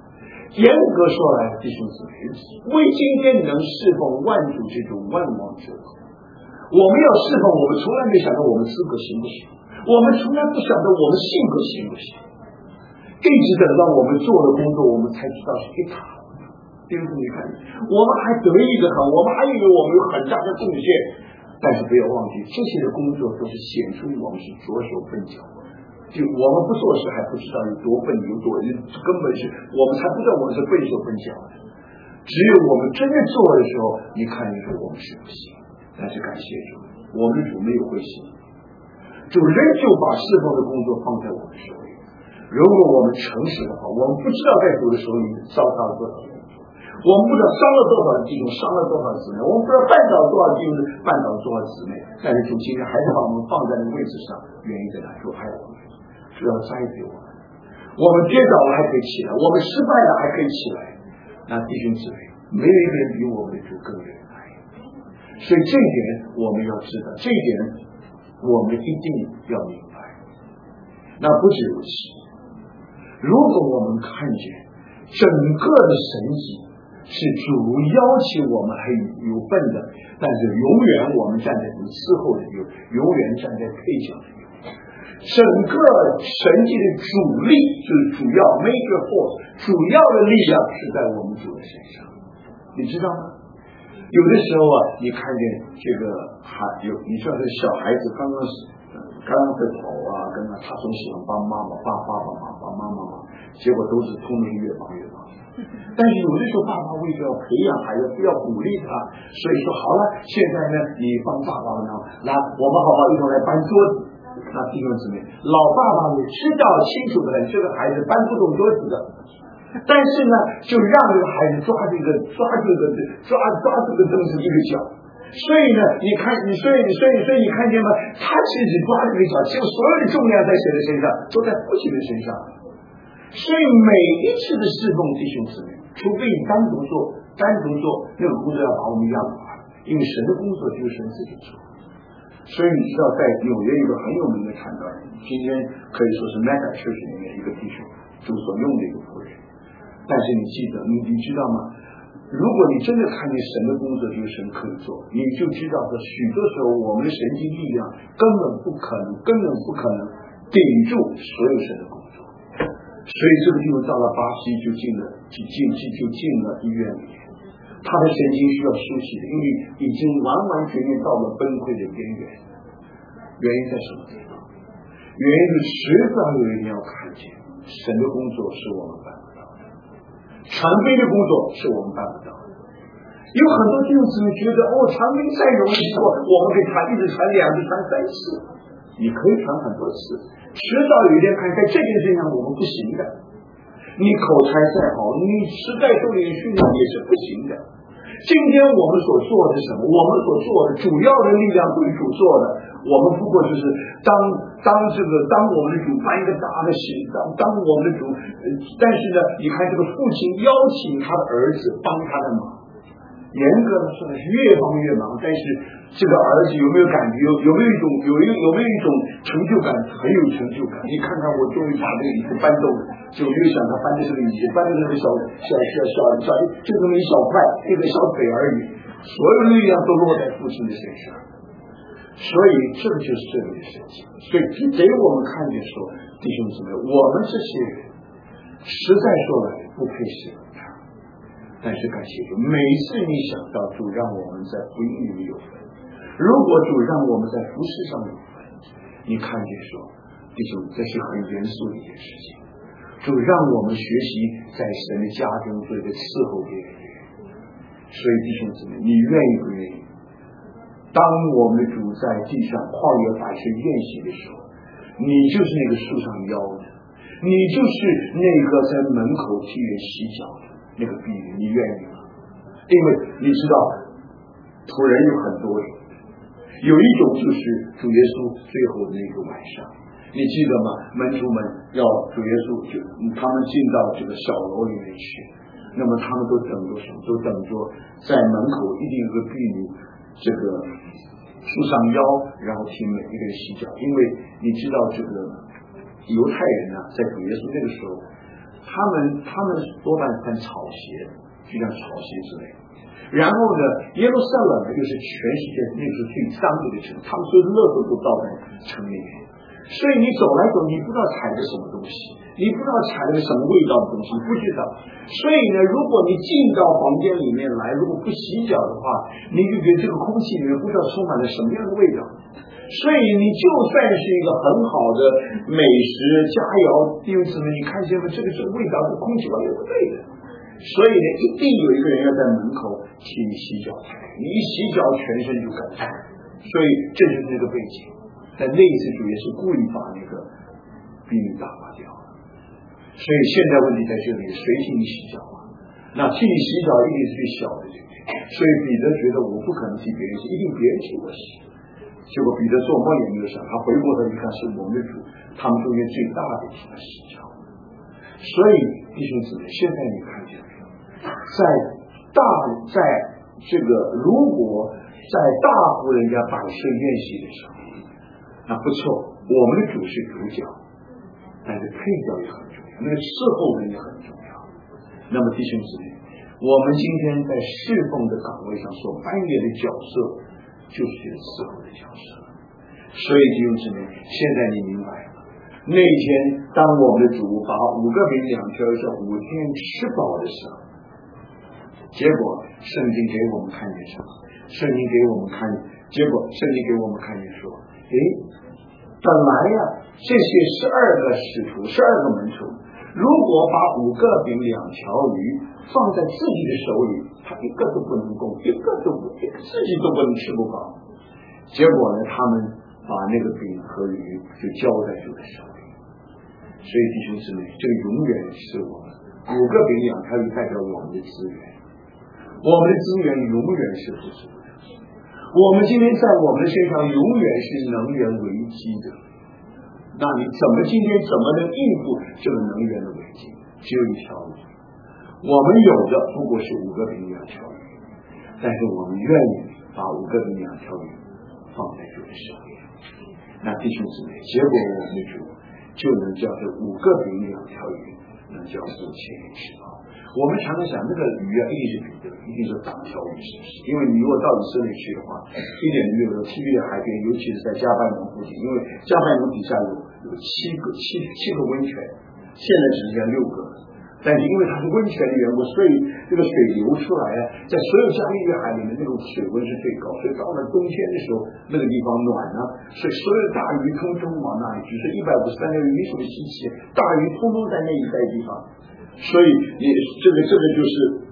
严格说来，弟兄姊妹，为今天能侍奉万主这种万王之王，我们要侍奉，我们从来没想到我们资格行不行，我们从来不想到我们性格行不行，一直等到我们做了工作，我们才知道是一塌糊涂。弟兄姊妹看，我们还得意的很，我们还以为我们有很大的贡献，但是不要忘记，这些的工作都是显出我们是着手笨脚。就我们不做事还不知道有多笨有多，根本是我们才不知道我们是笨手笨脚的。只有我们真正做的时候，你看你说我们是不行，但是感谢主，我们主没有灰心，主仍旧把侍奉的工作放在我们手里。如果我们诚实的话，我们不知道在主的手里糟蹋了多少人，我们不知道伤了多少弟兄，伤了多少姊妹，我们不知道绊倒多少弟兄，绊倒多少姊妹，但是主今天还是把我们放在那个位置上，原因在哪？主爱我们，主要栽培我们，我们跌倒了还可以起来，我们失败了还可以起来。那弟兄姊妹，没有一个人比我们的主更忍耐，所以这一点我们要知道，这一点我们一定要明白。那不止如此，如果我们看见整个的神迹是主邀请我们还有笨的，但是永远我们站在伺候的有，永远站在配角的有。整个神迹的主力就是主要 major force， 主要的力量是在我们主的身上，你知道吗？有的时候啊，你看见这个你知道这小孩子刚会跑啊，他总喜欢帮妈妈帮妈妈，结果都是通通越帮越忙。但是有的时候爸爸为了要培养孩子，不要鼓励他，所以说好了，现在呢你帮爸爸呢，来我们好好一同来搬桌子。那弟兄姊妹，老爸爸也知道清楚的，这个孩子搬不动桌子的，但是呢，就让这个孩子抓这个东西这个脚。所以呢，你看，所以你看见吗？他其实抓这个脚，其实所有的重量在谁的身上，都在父亲的身上。所以每一次的侍奉，弟兄姊妹，除非你单独做那个工作要把我们养好，因为神的工作就是神自己做。所以你知道，在纽约一个很有名的传道人，今天可以说是 Mega Church 里面一个弟兄，主所用的一个仆人。但是你记得，你知道吗？如果你真的看见神的工作就是神可以做，你就知道说许多时候我们的神经力量根本不可能顶住所有神的工作。所以这个地方到了巴西就进了医院里面，他的神经需要休息的，因为已经完完全全到了崩溃的边缘。原因在什么地方？原因是迟早有一天要看见神的工作是我们办不到的，传飞的工作是我们办不到的。有很多弟兄姊妹觉得传飞再容易做，我们可以一直传2次传3次，你可以传很多次，迟早有一天看在这件事上我们不行的。你口才再好，你实在受你训练也是不行的。今天我们所做的是什么？我们所做的主要的力量对主做的，我们不过就是当我们的主办一个大的行，当我们的主，但是呢，你看这个父亲邀请他的儿子帮他的忙，严格的说是越帮越忙，但是这个儿子有没有感觉？有没有一种成就感？很有成就感。你看看我终于把这个椅子搬动了，就没有想到搬的这个椅子，搬的这个小，就这么一小块，一个小腿而已，所有的力量都落在父亲的身上。所以这个就是这里的神迹。所以给我们看见说，弟兄姊妹，我们这些人实在说来不配侍奉他，但是感谢主，每次你想到主让我们在福音里有份，如果主让我们在服事上有份，你看见说，弟兄，这是很严肃的一件事情。主让我们学习在神的家中做一个伺候别人的人。所以弟兄姊妹，你愿意不愿意？当我们的主在地上旷野摆设宴席的时候，你就是那个树上腰的，你就是那个在门口替人洗脚的那个婢女，你愿意吗？因为你知道仆人有很多种，有一种就是主耶稣最后的那个晚上，你记得吗？门徒们要主耶稣他们进到这个小楼里面去，那么他们都等着什么？都等着在门口一定有个婢女这个束上腰，然后替每一个人洗脚。因为你知道这个犹太人在主耶稣那个时候， 他们多半穿草鞋，就像草鞋之类。然后呢，耶路撒冷呢又是全世界那时候最脏的一个城，他们所有的垃圾都倒在城里面，所以你走来走，你不知道踩着什么东西，你不知道踩了个什么味道的东西，不知道。所以呢，如果你进到房间里面来，如果不洗脚的话，你就觉得这个空气里面不知道充满了什么样的味道。所以你就算是一个很好的美食佳肴，弟兄姊妹，你看见吗？这个味道，这空气完全不对的。所以呢，一定有一个人要在门口替你洗脚，你一洗脚全身就干燥。所以这就是这个背景。但那一次主也是故意把那个比喻打发掉了。所以现在问题在这里，谁替你洗脚啊？那替你洗脚一定是最小的，对不对？所以彼得觉得我不可能替别人洗，一定别人替我洗。结果彼得做梦也没有想，他回过头一看是我们的主，他们中间最大的替他洗脚。所以弟兄姊妹，现在你看见没有？在这个如果在大户人家摆设宴席的时候，那不错，我们的主是主角，但是配角也很重要，那个伺候人也很重要。那么弟兄姊妹，我们今天在侍奉的岗位上所扮演的角色，就是这个伺候的角色。所以弟兄姊妹，现在你明白了，那天当我们的主把5个饼2条鱼叫5天吃饱的时候，结果圣经给我们看见什么？圣经给我们看见，结果圣经给我们看见说，本来呀，这些12个使徒，12个门徒，如果把5个饼2条鱼放在自己的手里，他一个都不能供，自己都不能吃不饱。结果呢，他们把那个饼和鱼就交在主的手里。所以弟兄姊妹，这个永远是我们5个饼2条鱼代表我们的资源，我们的资源永远是不足的。我们今天在我们的身上永远是能源危机的。那你今天怎么能应付这个能源的危机？只有一条路，我们有的不过是5个饼2条鱼，但是我们愿意把5个饼2条鱼放在主的手里。那弟兄姊妹，结果我们的主就能叫这5个饼2条鱼能叫5000人吃饱。我们常常想，那个鱼啊，一定是彼得，一定是大条鱼，是不是？因为你如果到以色列去的话，一点都没有西边海边，尤其是在加拜农附近，因为加拜农底下有七个温泉，现在只剩下6个。但是因为它是温泉的缘故，所以这个水流出来啊，在所有加利利海里面，那种水温是最高，所以到了冬天的时候，那个地方暖啊，所以所有的大鱼通通往那里去，是153条鱼没什么稀奇，大鱼通通在那一带地方。所以你这个就是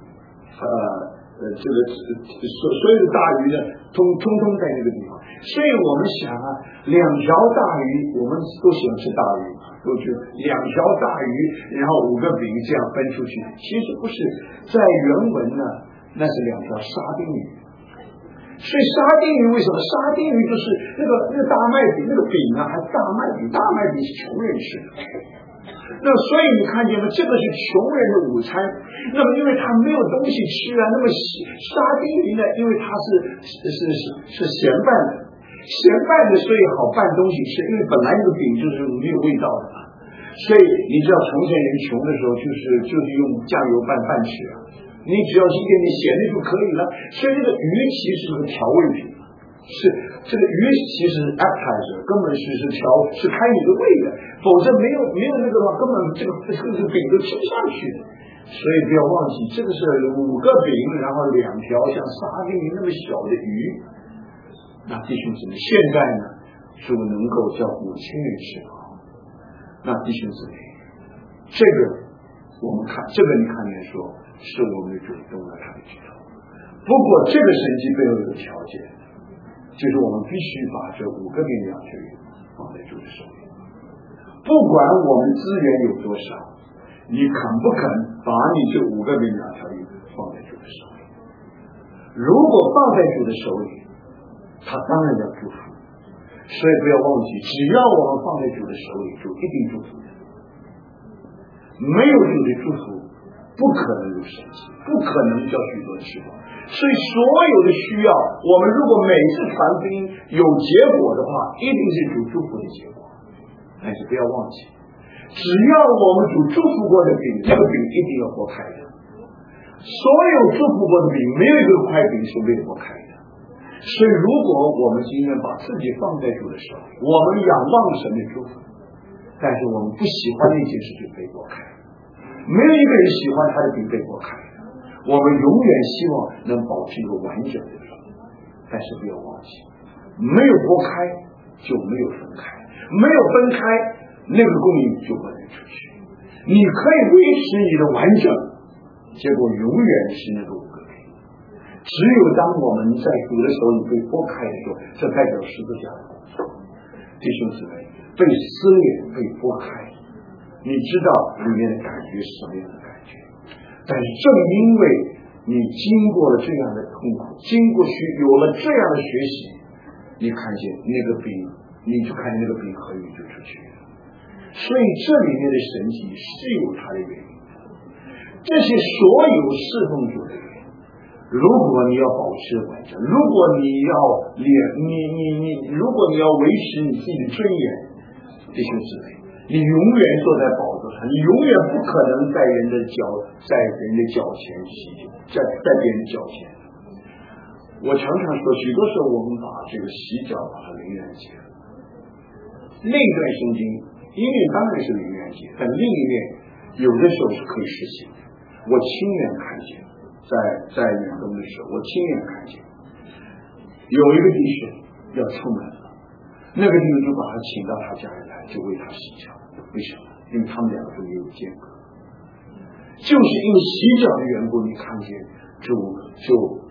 所有的大鱼呢，通通在那个地方。所以我们想啊，2条大鱼，我们都喜欢吃大鱼，都是2条大鱼，然后5个饼这样分出去。其实不是，在原文呢，那是2条沙丁鱼。所以沙丁鱼为什么？沙丁鱼就是那个大麦饼，那个饼啊，还是大麦饼，大麦饼是穷人吃的。那所以你看见吗？这个是穷人的午餐。那么因为他没有东西吃啊，那么沙丁鱼呢，因为它是咸拌的，所以好拌东西吃。因为本来这个饼就是没有味道的嘛，所以你知道从前人穷的时候就是用酱油拌吃啊，你只要一点点咸的就可以了。所以这个鱼其实是个调味品，是这个鱼其实是 appetizer， 根本是开你的胃的，否则没有那个的话，根本这个饼都吃不下去。所以不要忘记，这个是5个饼，然后2条像沙丁鱼那么小的鱼。那弟兄姊妹，现在呢，主能够叫5000人吃饱。那弟兄姊妹，这个我们看，这个你看见说是我们的主动了他的指头。不过这个神迹背后有个条件，就是我们必须把这5个饼2条鱼放在主的手里。不管我们资源有多少，你肯不肯把你这5个饼2条鱼放在主的手里？如果放在主的手里，他当然要祝福。所以不要忘记，只要我们放在主的手里，主一定祝福的。没有主的祝福，不可能有神迹，不可能叫许多吃饱。所以所有的需要，我们如果每次传福音有结果的话，一定是主祝福的结果。但是不要忘记， 只要我们主祝福过的饼，这个饼一定要剥开的。所有祝福过的饼，没有一个块饼是没有剥开的。所以，如果我们今天把自己放在主的时候，我们仰望神的祝福，但是我们不喜欢那件事就被剥开。没有一个人喜欢他的饼被剥开的。我们永远希望能保持一个完整的饼，但是不要忘记，没有剥开就没有分开，没有分开，那个供应就不能出去。你可以维持你的完整，结果永远是那个5个饼。只有当我们在主的手里被剥开的时候，这代表十字架的工作。弟兄姊妹，被撕裂、被剥开，你知道里面的感觉是什么样的感觉？但是正因为你经过了这样的痛苦，经过有了这样的学习，你看见那个饼，你就看那个饼和你就出去了。所以这里面的神迹是有它的原因的。这些所有侍奉主的人，如果你要保持完整，如果你要如果你要维持你自己的尊严，弟兄姊妹，你永远坐在宝座上，你永远不可能在人的脚前洗脚，在别人的脚前。我常常说，许多时候我们把这个洗脚把它灵然结合。那段圣经一面当然是灵然结，但另一面有的时候是可以实行的。我亲眼看见，在远东的时候，我亲眼看见有一个弟兄要出门了，那个弟兄就把他请到他家里来，就为他洗脚。为什么？因为他们两个中间有间隔，就是因为洗脚的缘故，你看见主就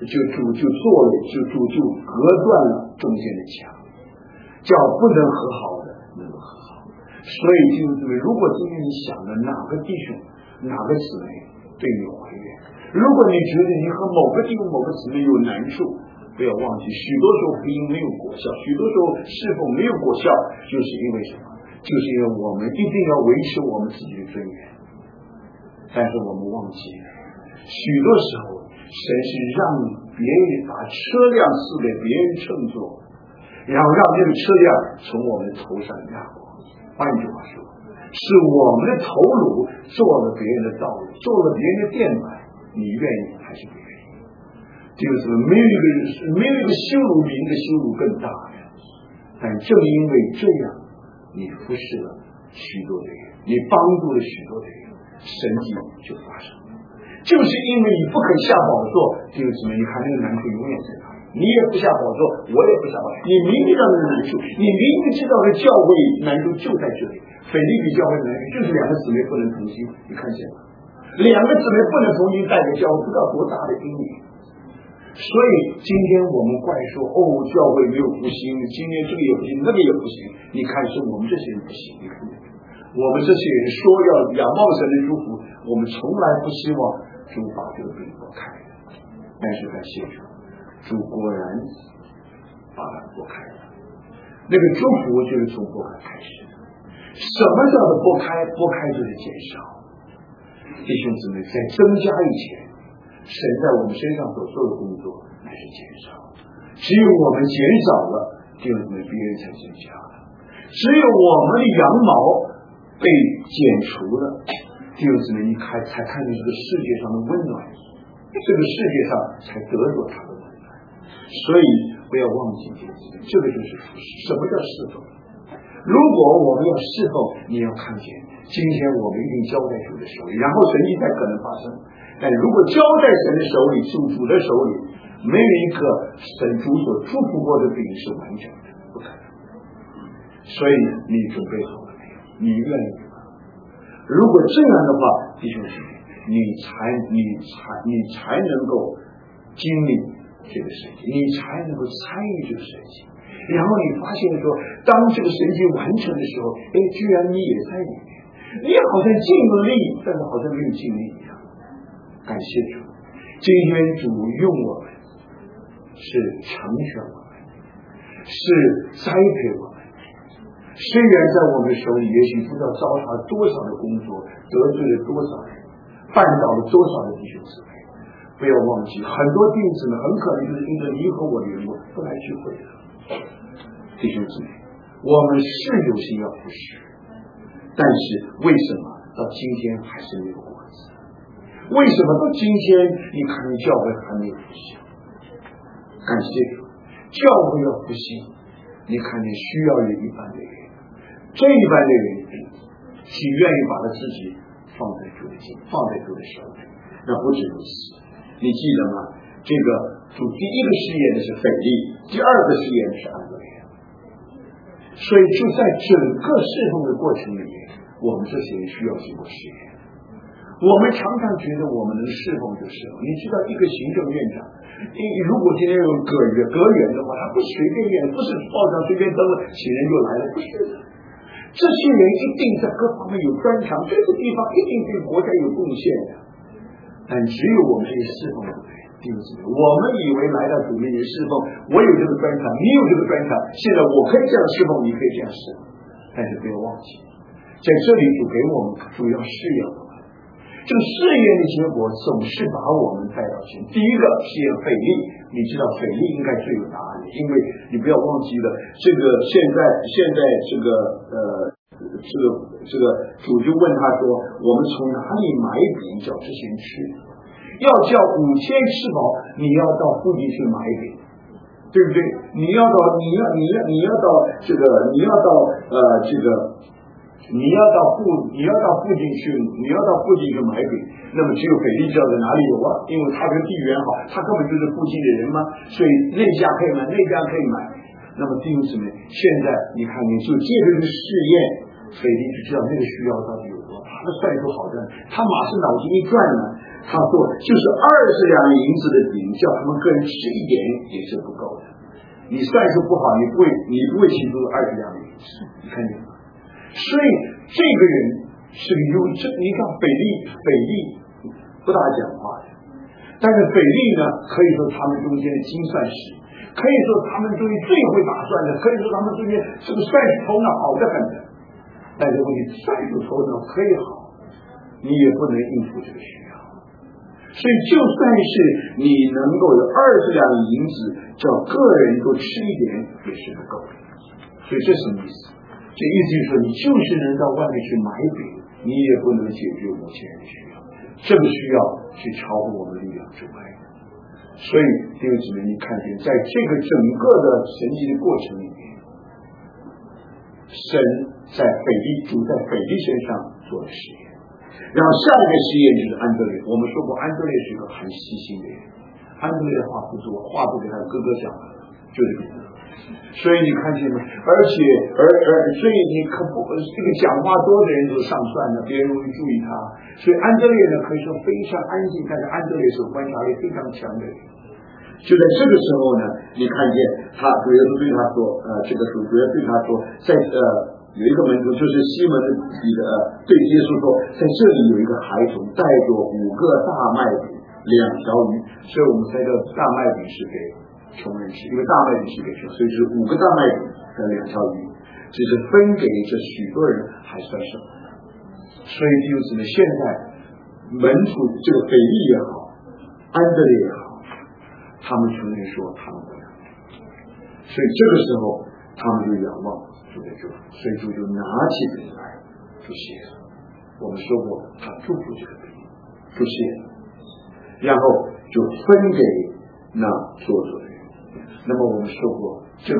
隔断了中间的墙，叫不能和好的能够和好。所以弟兄姊妹，如果今天你想的哪个弟兄哪个姊妹对你怀怨，如果你觉得你和某个弟兄某个姊妹有难处，不要忘记，许多时候福音没有果效，许多时候侍奉没有果效，就是因为什么？就是因为我们一定要维持我们自己的尊严，但是我们忘记了，许多时候神是让别人把车辆赐给别人乘坐，然后让这个车辆从我们的头上压过。换句话说，是我们的头颅做了别人的道路，做了别人的垫板，你愿意还是不愿意？就是没有一个羞辱比一个羞辱更大的。但正因为这样，你忽视了许多的人，你帮助了许多的人，神迹就发生了。就是因为你不肯下宝座，弟兄姊妹，你看那个难处永远在那里。你也不下宝座，我也不下宝座。你明知道那个难处，你明知道的教会难处就在这里。腓立比教会难处就是两个姊妹不能同心，你看见吗？两个姊妹不能同心带着教会，不知道多大的阴影。所以今天我们怪说教会没有复兴，今天这个也不行，那个也不行。你看是我们这些人不行，你看我们这些人说要仰望神的祝福，我们从来不希望主把这个饼拨开的，但是在现场主果然把它拨开了。那个祝福就是从拨开开始的。什么叫做拨开？拨开就是减少。弟兄姊妹，在增加以前，神在我们身上所做的工作乃是减少。只有我们减少了，弟兄姊妹，别人才增加了。只有我们的羊毛被剪除了，弟兄姊妹，你才看见这个世界上的温暖，这个世界上才得着它的温暖。所以不要忘记，这个就是服侍。什么叫侍奉？如果我们要侍奉，你要看见今天我们一定交在主的手里，然后神迹才可能发生。但如果交在神的手里，主的手里，没有一个神主所祝福过的饼是完整的，不可能。所以你准备好了没有？你愿意吗？如果这样的话，弟兄姊妹，你才能够经历这个神迹，你才能够参与这个神迹。然后你发现说，当这个神迹完成的时候，居然你也在里面，你好像尽了力，但是好像没有尽力一样。感谢主，今天主用我们，是成全我们，是栽培我们。虽然在我们手里，也许不知道糟蹋多少的工作，得罪了多少人，绊倒了多少的弟兄姊妹。不要忘记，很多弟兄姊妹很可能就是因着你和我的缘故不来聚会的。弟兄姊妹，我们是有心要服侍， 但是为什么到今天还是没有果子？为什么到今天你看见教会还没有复兴？感谢主，教会要复兴，你看见需要有一般的人，这一般的人是愿意把他自己放在主的心，放在主的手里。那不止如此，你记得吗？这个主第一个试验的是腓力，第二个试验的是安德烈。所以就在整个侍奉的过程里面，我们这些人需要经过试验。我们常常觉得我们能侍奉就侍奉。你知道一个行政院长，如果今天有阁员的话，他不随便演，不是报上随便登了，请人就来了，不是的。这些人一定在各方面有专长，这个地方一定对国家有贡献的。但只有我们这些侍奉的人，弟兄姊妹，我们以为来到主面前侍奉，我有这个专长，你有这个专长，现在我可以这样侍奉，你可以这样侍奉。但是不要忘记，在这里主给我们主要试验我们。这个试验的结果总是把我们带到前。第一个试验腓力，你知道腓力应该最有答案的，因为你不要忘记了，这个现在这个主就问他说，我们从哪里买饼叫这些人吃？要叫5000吃饱，你要到附近去买饼，对不对？你要到附近去买饼，那么只有腓力知道在哪里有啊，因为他跟地缘好，他根本就是附近的人嘛，所以那家可以买，那家可以买。那么弟兄姊妹，现在你看，你就借着这个试验，腓力就知道那个需要到底有多，他的算术好赚，他马上脑筋一转呢，他说就是20两银子的饼，叫他们个人吃一点也是不够的。你算术不好，你不会记住20两银子，你看见吗？所以这个人是个你看腓力不大讲话的，但是腓力呢，可以说他们中间的精算师，可以说他们中间最会打算的，可以说他们中间这个算术头脑好得很的。但是问题，算术头脑可以好，你也不能应付这个需要。所以就算是你能够有20两银子，叫个人都吃一点也是不够的。所以这什么意思？这意思就是说，你就是能到外面去买饼，你也不能解决5000人的需要，这个需要是超乎我们力量之外的。所以弟兄姊妹，你看见在这个整个的神迹的过程里面，神主在腓力身上做了实验。然后下一个实验就是安德烈。我们说过，安德烈是一个很细心的人，安德烈的话不多，话都给他哥哥讲了，就这个意思。所以你看见吗？所以你可不这个讲话多的人都上算了，别人容易注意他。所以安德烈呢，可以说非常安静，但是安德烈是观察力非常强的人。就在这个时候呢，你看见他主耶稣对他说，这个主耶稣对他说，在有一个门徒就是西门彼得对耶稣说，在这里有一个孩童带着5个大麦饼2条鱼，所以我们猜这大麦饼是给穷人吃，因为大麦饼是给穷，所以是5个大麦饼和2条鱼，只是分给这许多人还算什么？所以就是呢，现在门徒这个腓力也好，安德烈也好，他们承认说他们不能，所以这个时候他们就仰望主的主，所以主就拿起饼来就谢了。我们说过，他祝福这个饼就谢了，然后就分给那做主的人。那么我们说过，只要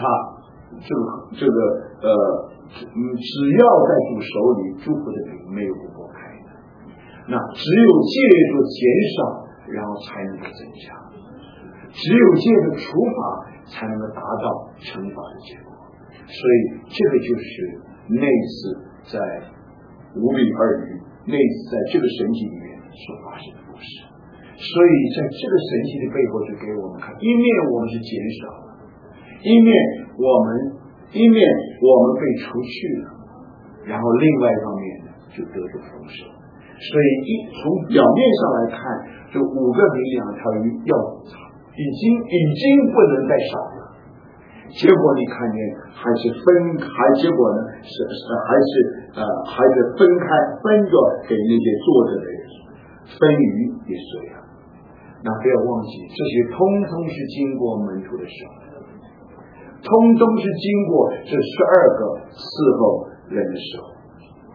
在主手里，祝福的饼没有不拨开的。那只有借着减少，然后才能够增加。只有借着处罚才能够达到惩罚的结果，所以这个就是那次在5饼2鱼，那次在这个神迹里面所发生的故事。所以在这个神迹的背后，就给我们看，一面我们是减少了，一面我们被除去了，然后另外一方面呢，就得着丰收。所以从表面上来看，这5个饼2条鱼已经不能再少了，结果你看见结果呢还是分着给那些坐着的人，分鱼也碎了。那不要忘记，这些通通是经过门徒的手，通通是经过这12个伺候人的手。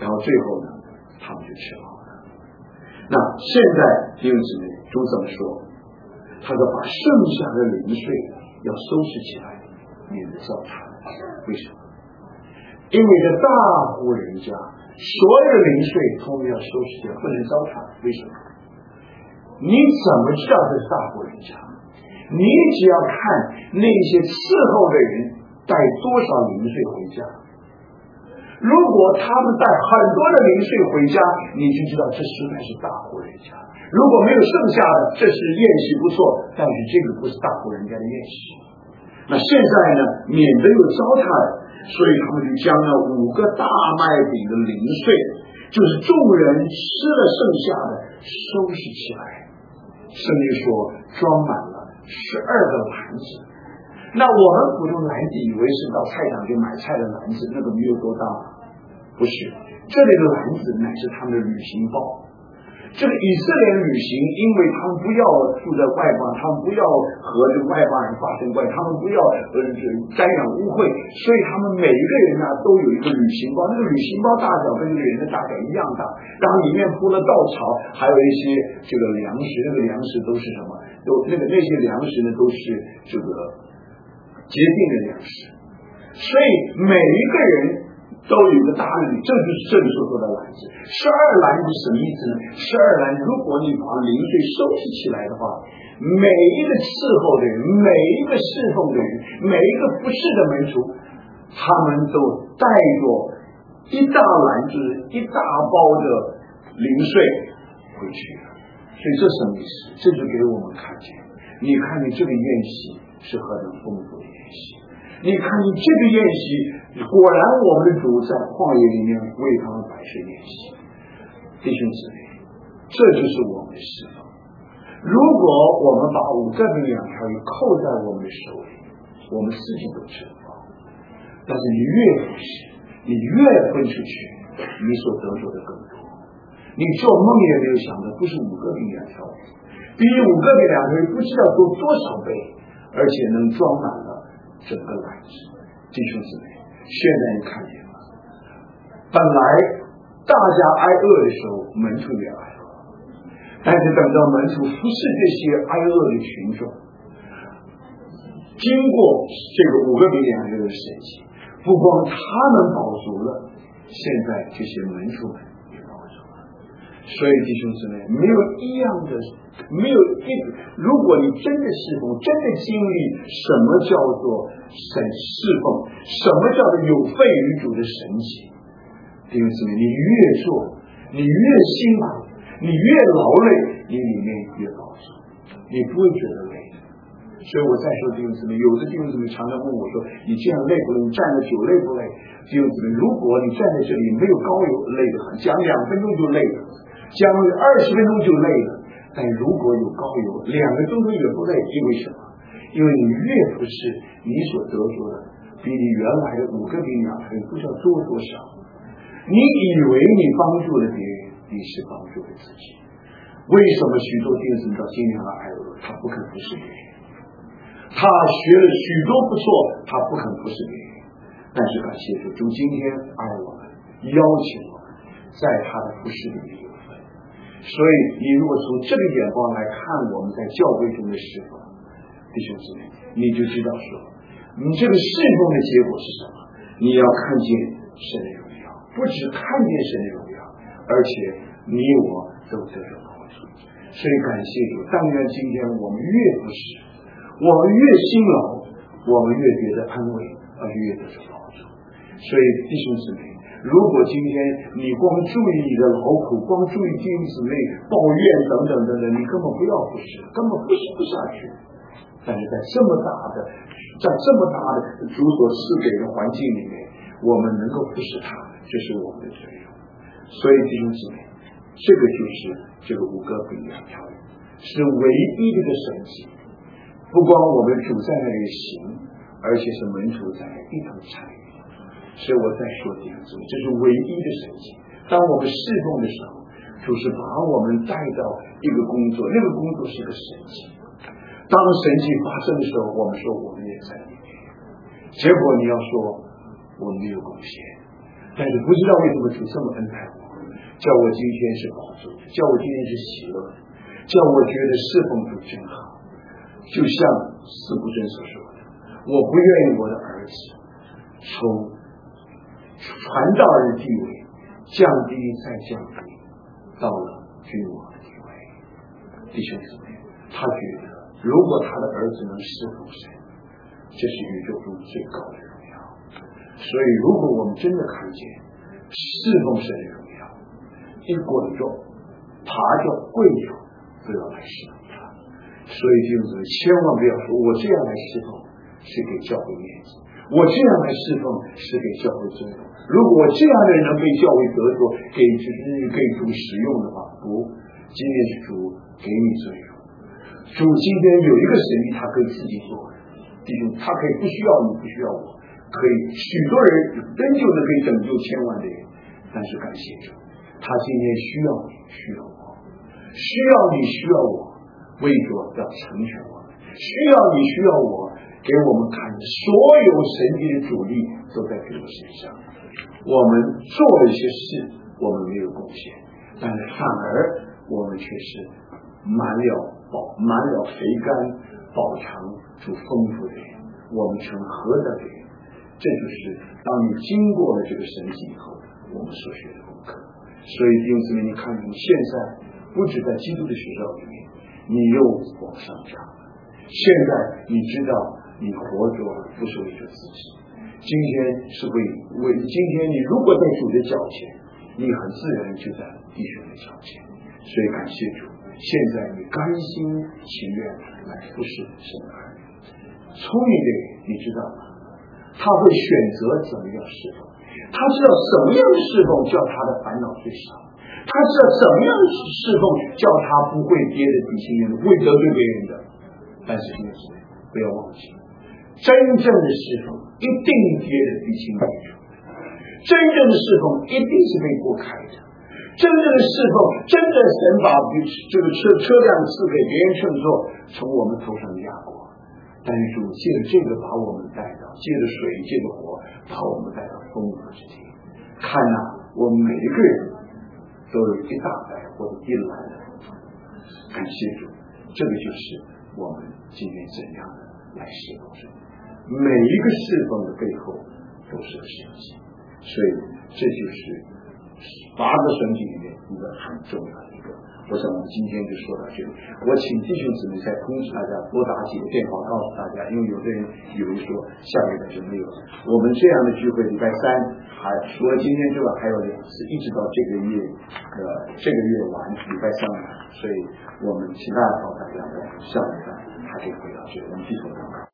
然后最后呢，他们就吃饱了。那现在弟兄姊妹，主怎么说？他说把剩下的零碎要收拾起来，免得糟蹋。为什么？因为这大户人家所有的零碎通通要收拾起来，不能糟蹋。为什么？你怎么知道这是大户人家？你只要看那些伺候的人带多少零碎回家。如果他们带很多的零碎回家，你就知道这实在是大户人家。如果没有剩下的，这是宴席不错，但是这个不是大户人家的宴席。那现在呢，免得有糟蹋，所以他们就将那5个大麦饼的零碎，就是众人吃了剩下的，收拾起来。圣经说装满了12个篮子。那我们普通篮子以为是到菜场去买菜的篮子，那个没有多大，不是，这里的篮子乃是他们的旅行包。这个以色列旅行，因为他们不要住在外邦，他们不要和这个外邦人发生关系，他们不要沾染污秽，所以他们每一个人呢都有一个旅行包，那个旅行包大小跟这个人的大小一样大，然后里面铺了稻草，还有一些这个粮食，那个粮食都是什么？那些粮食呢都是这个洁净的粮食，所以每一个人都有一个大礼，这就是这里所说的篮子。12篮子什么意思呢？12篮子，如果你把零碎收拾起来的话，每一个伺候的人，每一个侍奉的人，每一个服侍的门徒，他们都带着一大篮子、一大包的零碎回去了。所以这什么意思？这就给我们看见，你看你这个宴席是何等丰富的宴席，你看你这个宴席，果然我们的主在旷野里面为他们摆设宴席。弟兄姊妹，这就是我们的侍奉。如果我们把5个饼2条鱼扣在我们的手里，我们自己都吃不饱。但是你越服侍，你越分出去，你所得着的更多。你做梦也没有想到，不是5个饼2条鱼，比5个饼2条鱼不知道多多少倍，而且能装满了整个篮子。弟兄姊妹，现在你看见了，本来大家挨饿的时候，门徒也挨饿，但是等到门徒服侍这些挨饿的群众，经过这个5个饼2条鱼的神迹，不光他们饱足了，现在这些门徒们也饱足了。所以弟兄姊妹，没有一样的，没有一个，如果你真的侍奉，真的经历什么叫做侍奉，什么叫做有费于主的神奇，弟兄姊妹，你越做，你越辛苦，你越劳累，你里面越饱足，你不会觉得累的。所以我再说弟兄姊妹，有的弟兄姊妹常常问我说，你这样累不累？你站了久累不累？弟兄姊妹，如果你站在这里没有高有累的很，讲2分钟就累了，讲20分钟就累了，但如果有高有2个钟头也不累，因为什么？因为你越不是你所得着的比你原来的5个饼2条鱼不知道多多少。你以为你帮助了别人，你是帮助了自己。为什么许多弟兄到今天还挨饿？他不肯服侍别人，他学了许多不错，他不肯服侍别人。但是感谢主，主今天爱我们，邀请我们在他的服侍里面有份。所以你如果从这个眼光来看我们在教会中的侍奉，弟兄姊妹，你就知道说，你这个侍奉的结果是什么？你要看见神的荣耀，不只看见神的荣耀，而且你我都得着好处。所以感谢主，但愿今天我们越服侍，我们越辛劳，我们越觉得安慰，而越得着好处。所以弟兄姊妹，如果今天你光注意你的劳苦，光注意弟兄姊妹抱怨等等等等，你根本不要服侍，根本服侍不下去。但是在这么大的主所赐给的环境里面，我们能够服侍他，这是我们的责任。所以弟兄姊妹，这个就是这个5个饼2条鱼，是唯一的一个神迹。不光我们主在那里行，而且是门徒在一同参与。所以我再说弟兄姊妹，这是唯一的神迹。当我们侍奉的时候，就是把我们带到一个工作，那个工作是个神迹。当神迹发生的时候，我们说我们也在里面，结果你要说我们没有贡献， 但是不知道为什么主这么恩待我，叫我今天是宝足的，叫我今天是喜乐的，叫我觉得侍奉主真好。就像司布真所说的，我不愿意我的儿子从传道人地位降低再降低到了君王的地位。弟兄姊妹，他觉得如果他的儿子能侍奉神，这是宇宙中最高的荣耀。所以如果我们真的看见侍奉神的荣耀，一滚着爬着跪着都要来侍奉他。所以弟兄姊妹，千万不要说我这样来侍奉是给教会面子，我这样来侍奉是给教会尊荣。如果我这样的人能被教会得着，给主使用的话，不，今天是主给你尊荣。主今天有一个神力，他可以自己做，弟兄，他可以不需要你，不需要我，可以许多人真就的可以拯救千万的人。但是感谢主，他今天需要你，需要我，需要你，需要我，为着要成全我们，需要你，需要我，给我们看所有神迹的主力都在主的身上。我们做了一些事，我们没有贡献，但是反而我们却是满了肥甘，饱尝主丰富的人，我们成何等的人。这就是当你经过了这个神迹以后，我们所学的功课。所以弟兄姊妹，你看你现在不止在基督的学校里面，你又往上涨了。现在你知道你活着不是为着自己，今天是今天你如果在主的脚前，你很自然就在弟兄的脚前。所以感谢主，现在你甘心情愿来服侍神的儿女。聪明的人你知道吗？他会选择怎么样侍奉，他知道什么样的侍奉叫他的烦恼最少，他知道什么样的侍奉叫他不会跌得鼻青脸肿，不会得罪别人的。但是弟兄姊妹，不要忘记，真正的侍奉一定跌得鼻青脸肿，真正的侍奉一定是被过开的，真正的侍奉，真的神把这个车辆赐给别人乘坐，从我们头上压过。但是主借着这个把我们带到，借着水，借着火，把我们带到丰富之地。看呐，我们每一个人都有一大袋或者一篮的丰富。感谢主，这个就是我们今天怎样的来侍奉神。每一个侍奉的背后都是个神迹，所以这就是8个神迹里面一个很重要的一个。我想我们今天就说到这里。我请弟兄姊妹再通知大家拨打几个电话告诉大家，因为有的人以为说下个月就没有了。我们这样的聚会礼拜3还除了今天之外还有2次，一直到这个月完礼拜3完，所以我们其他的告诉大家，下个礼拜还可以回到这里，我们继续祷告。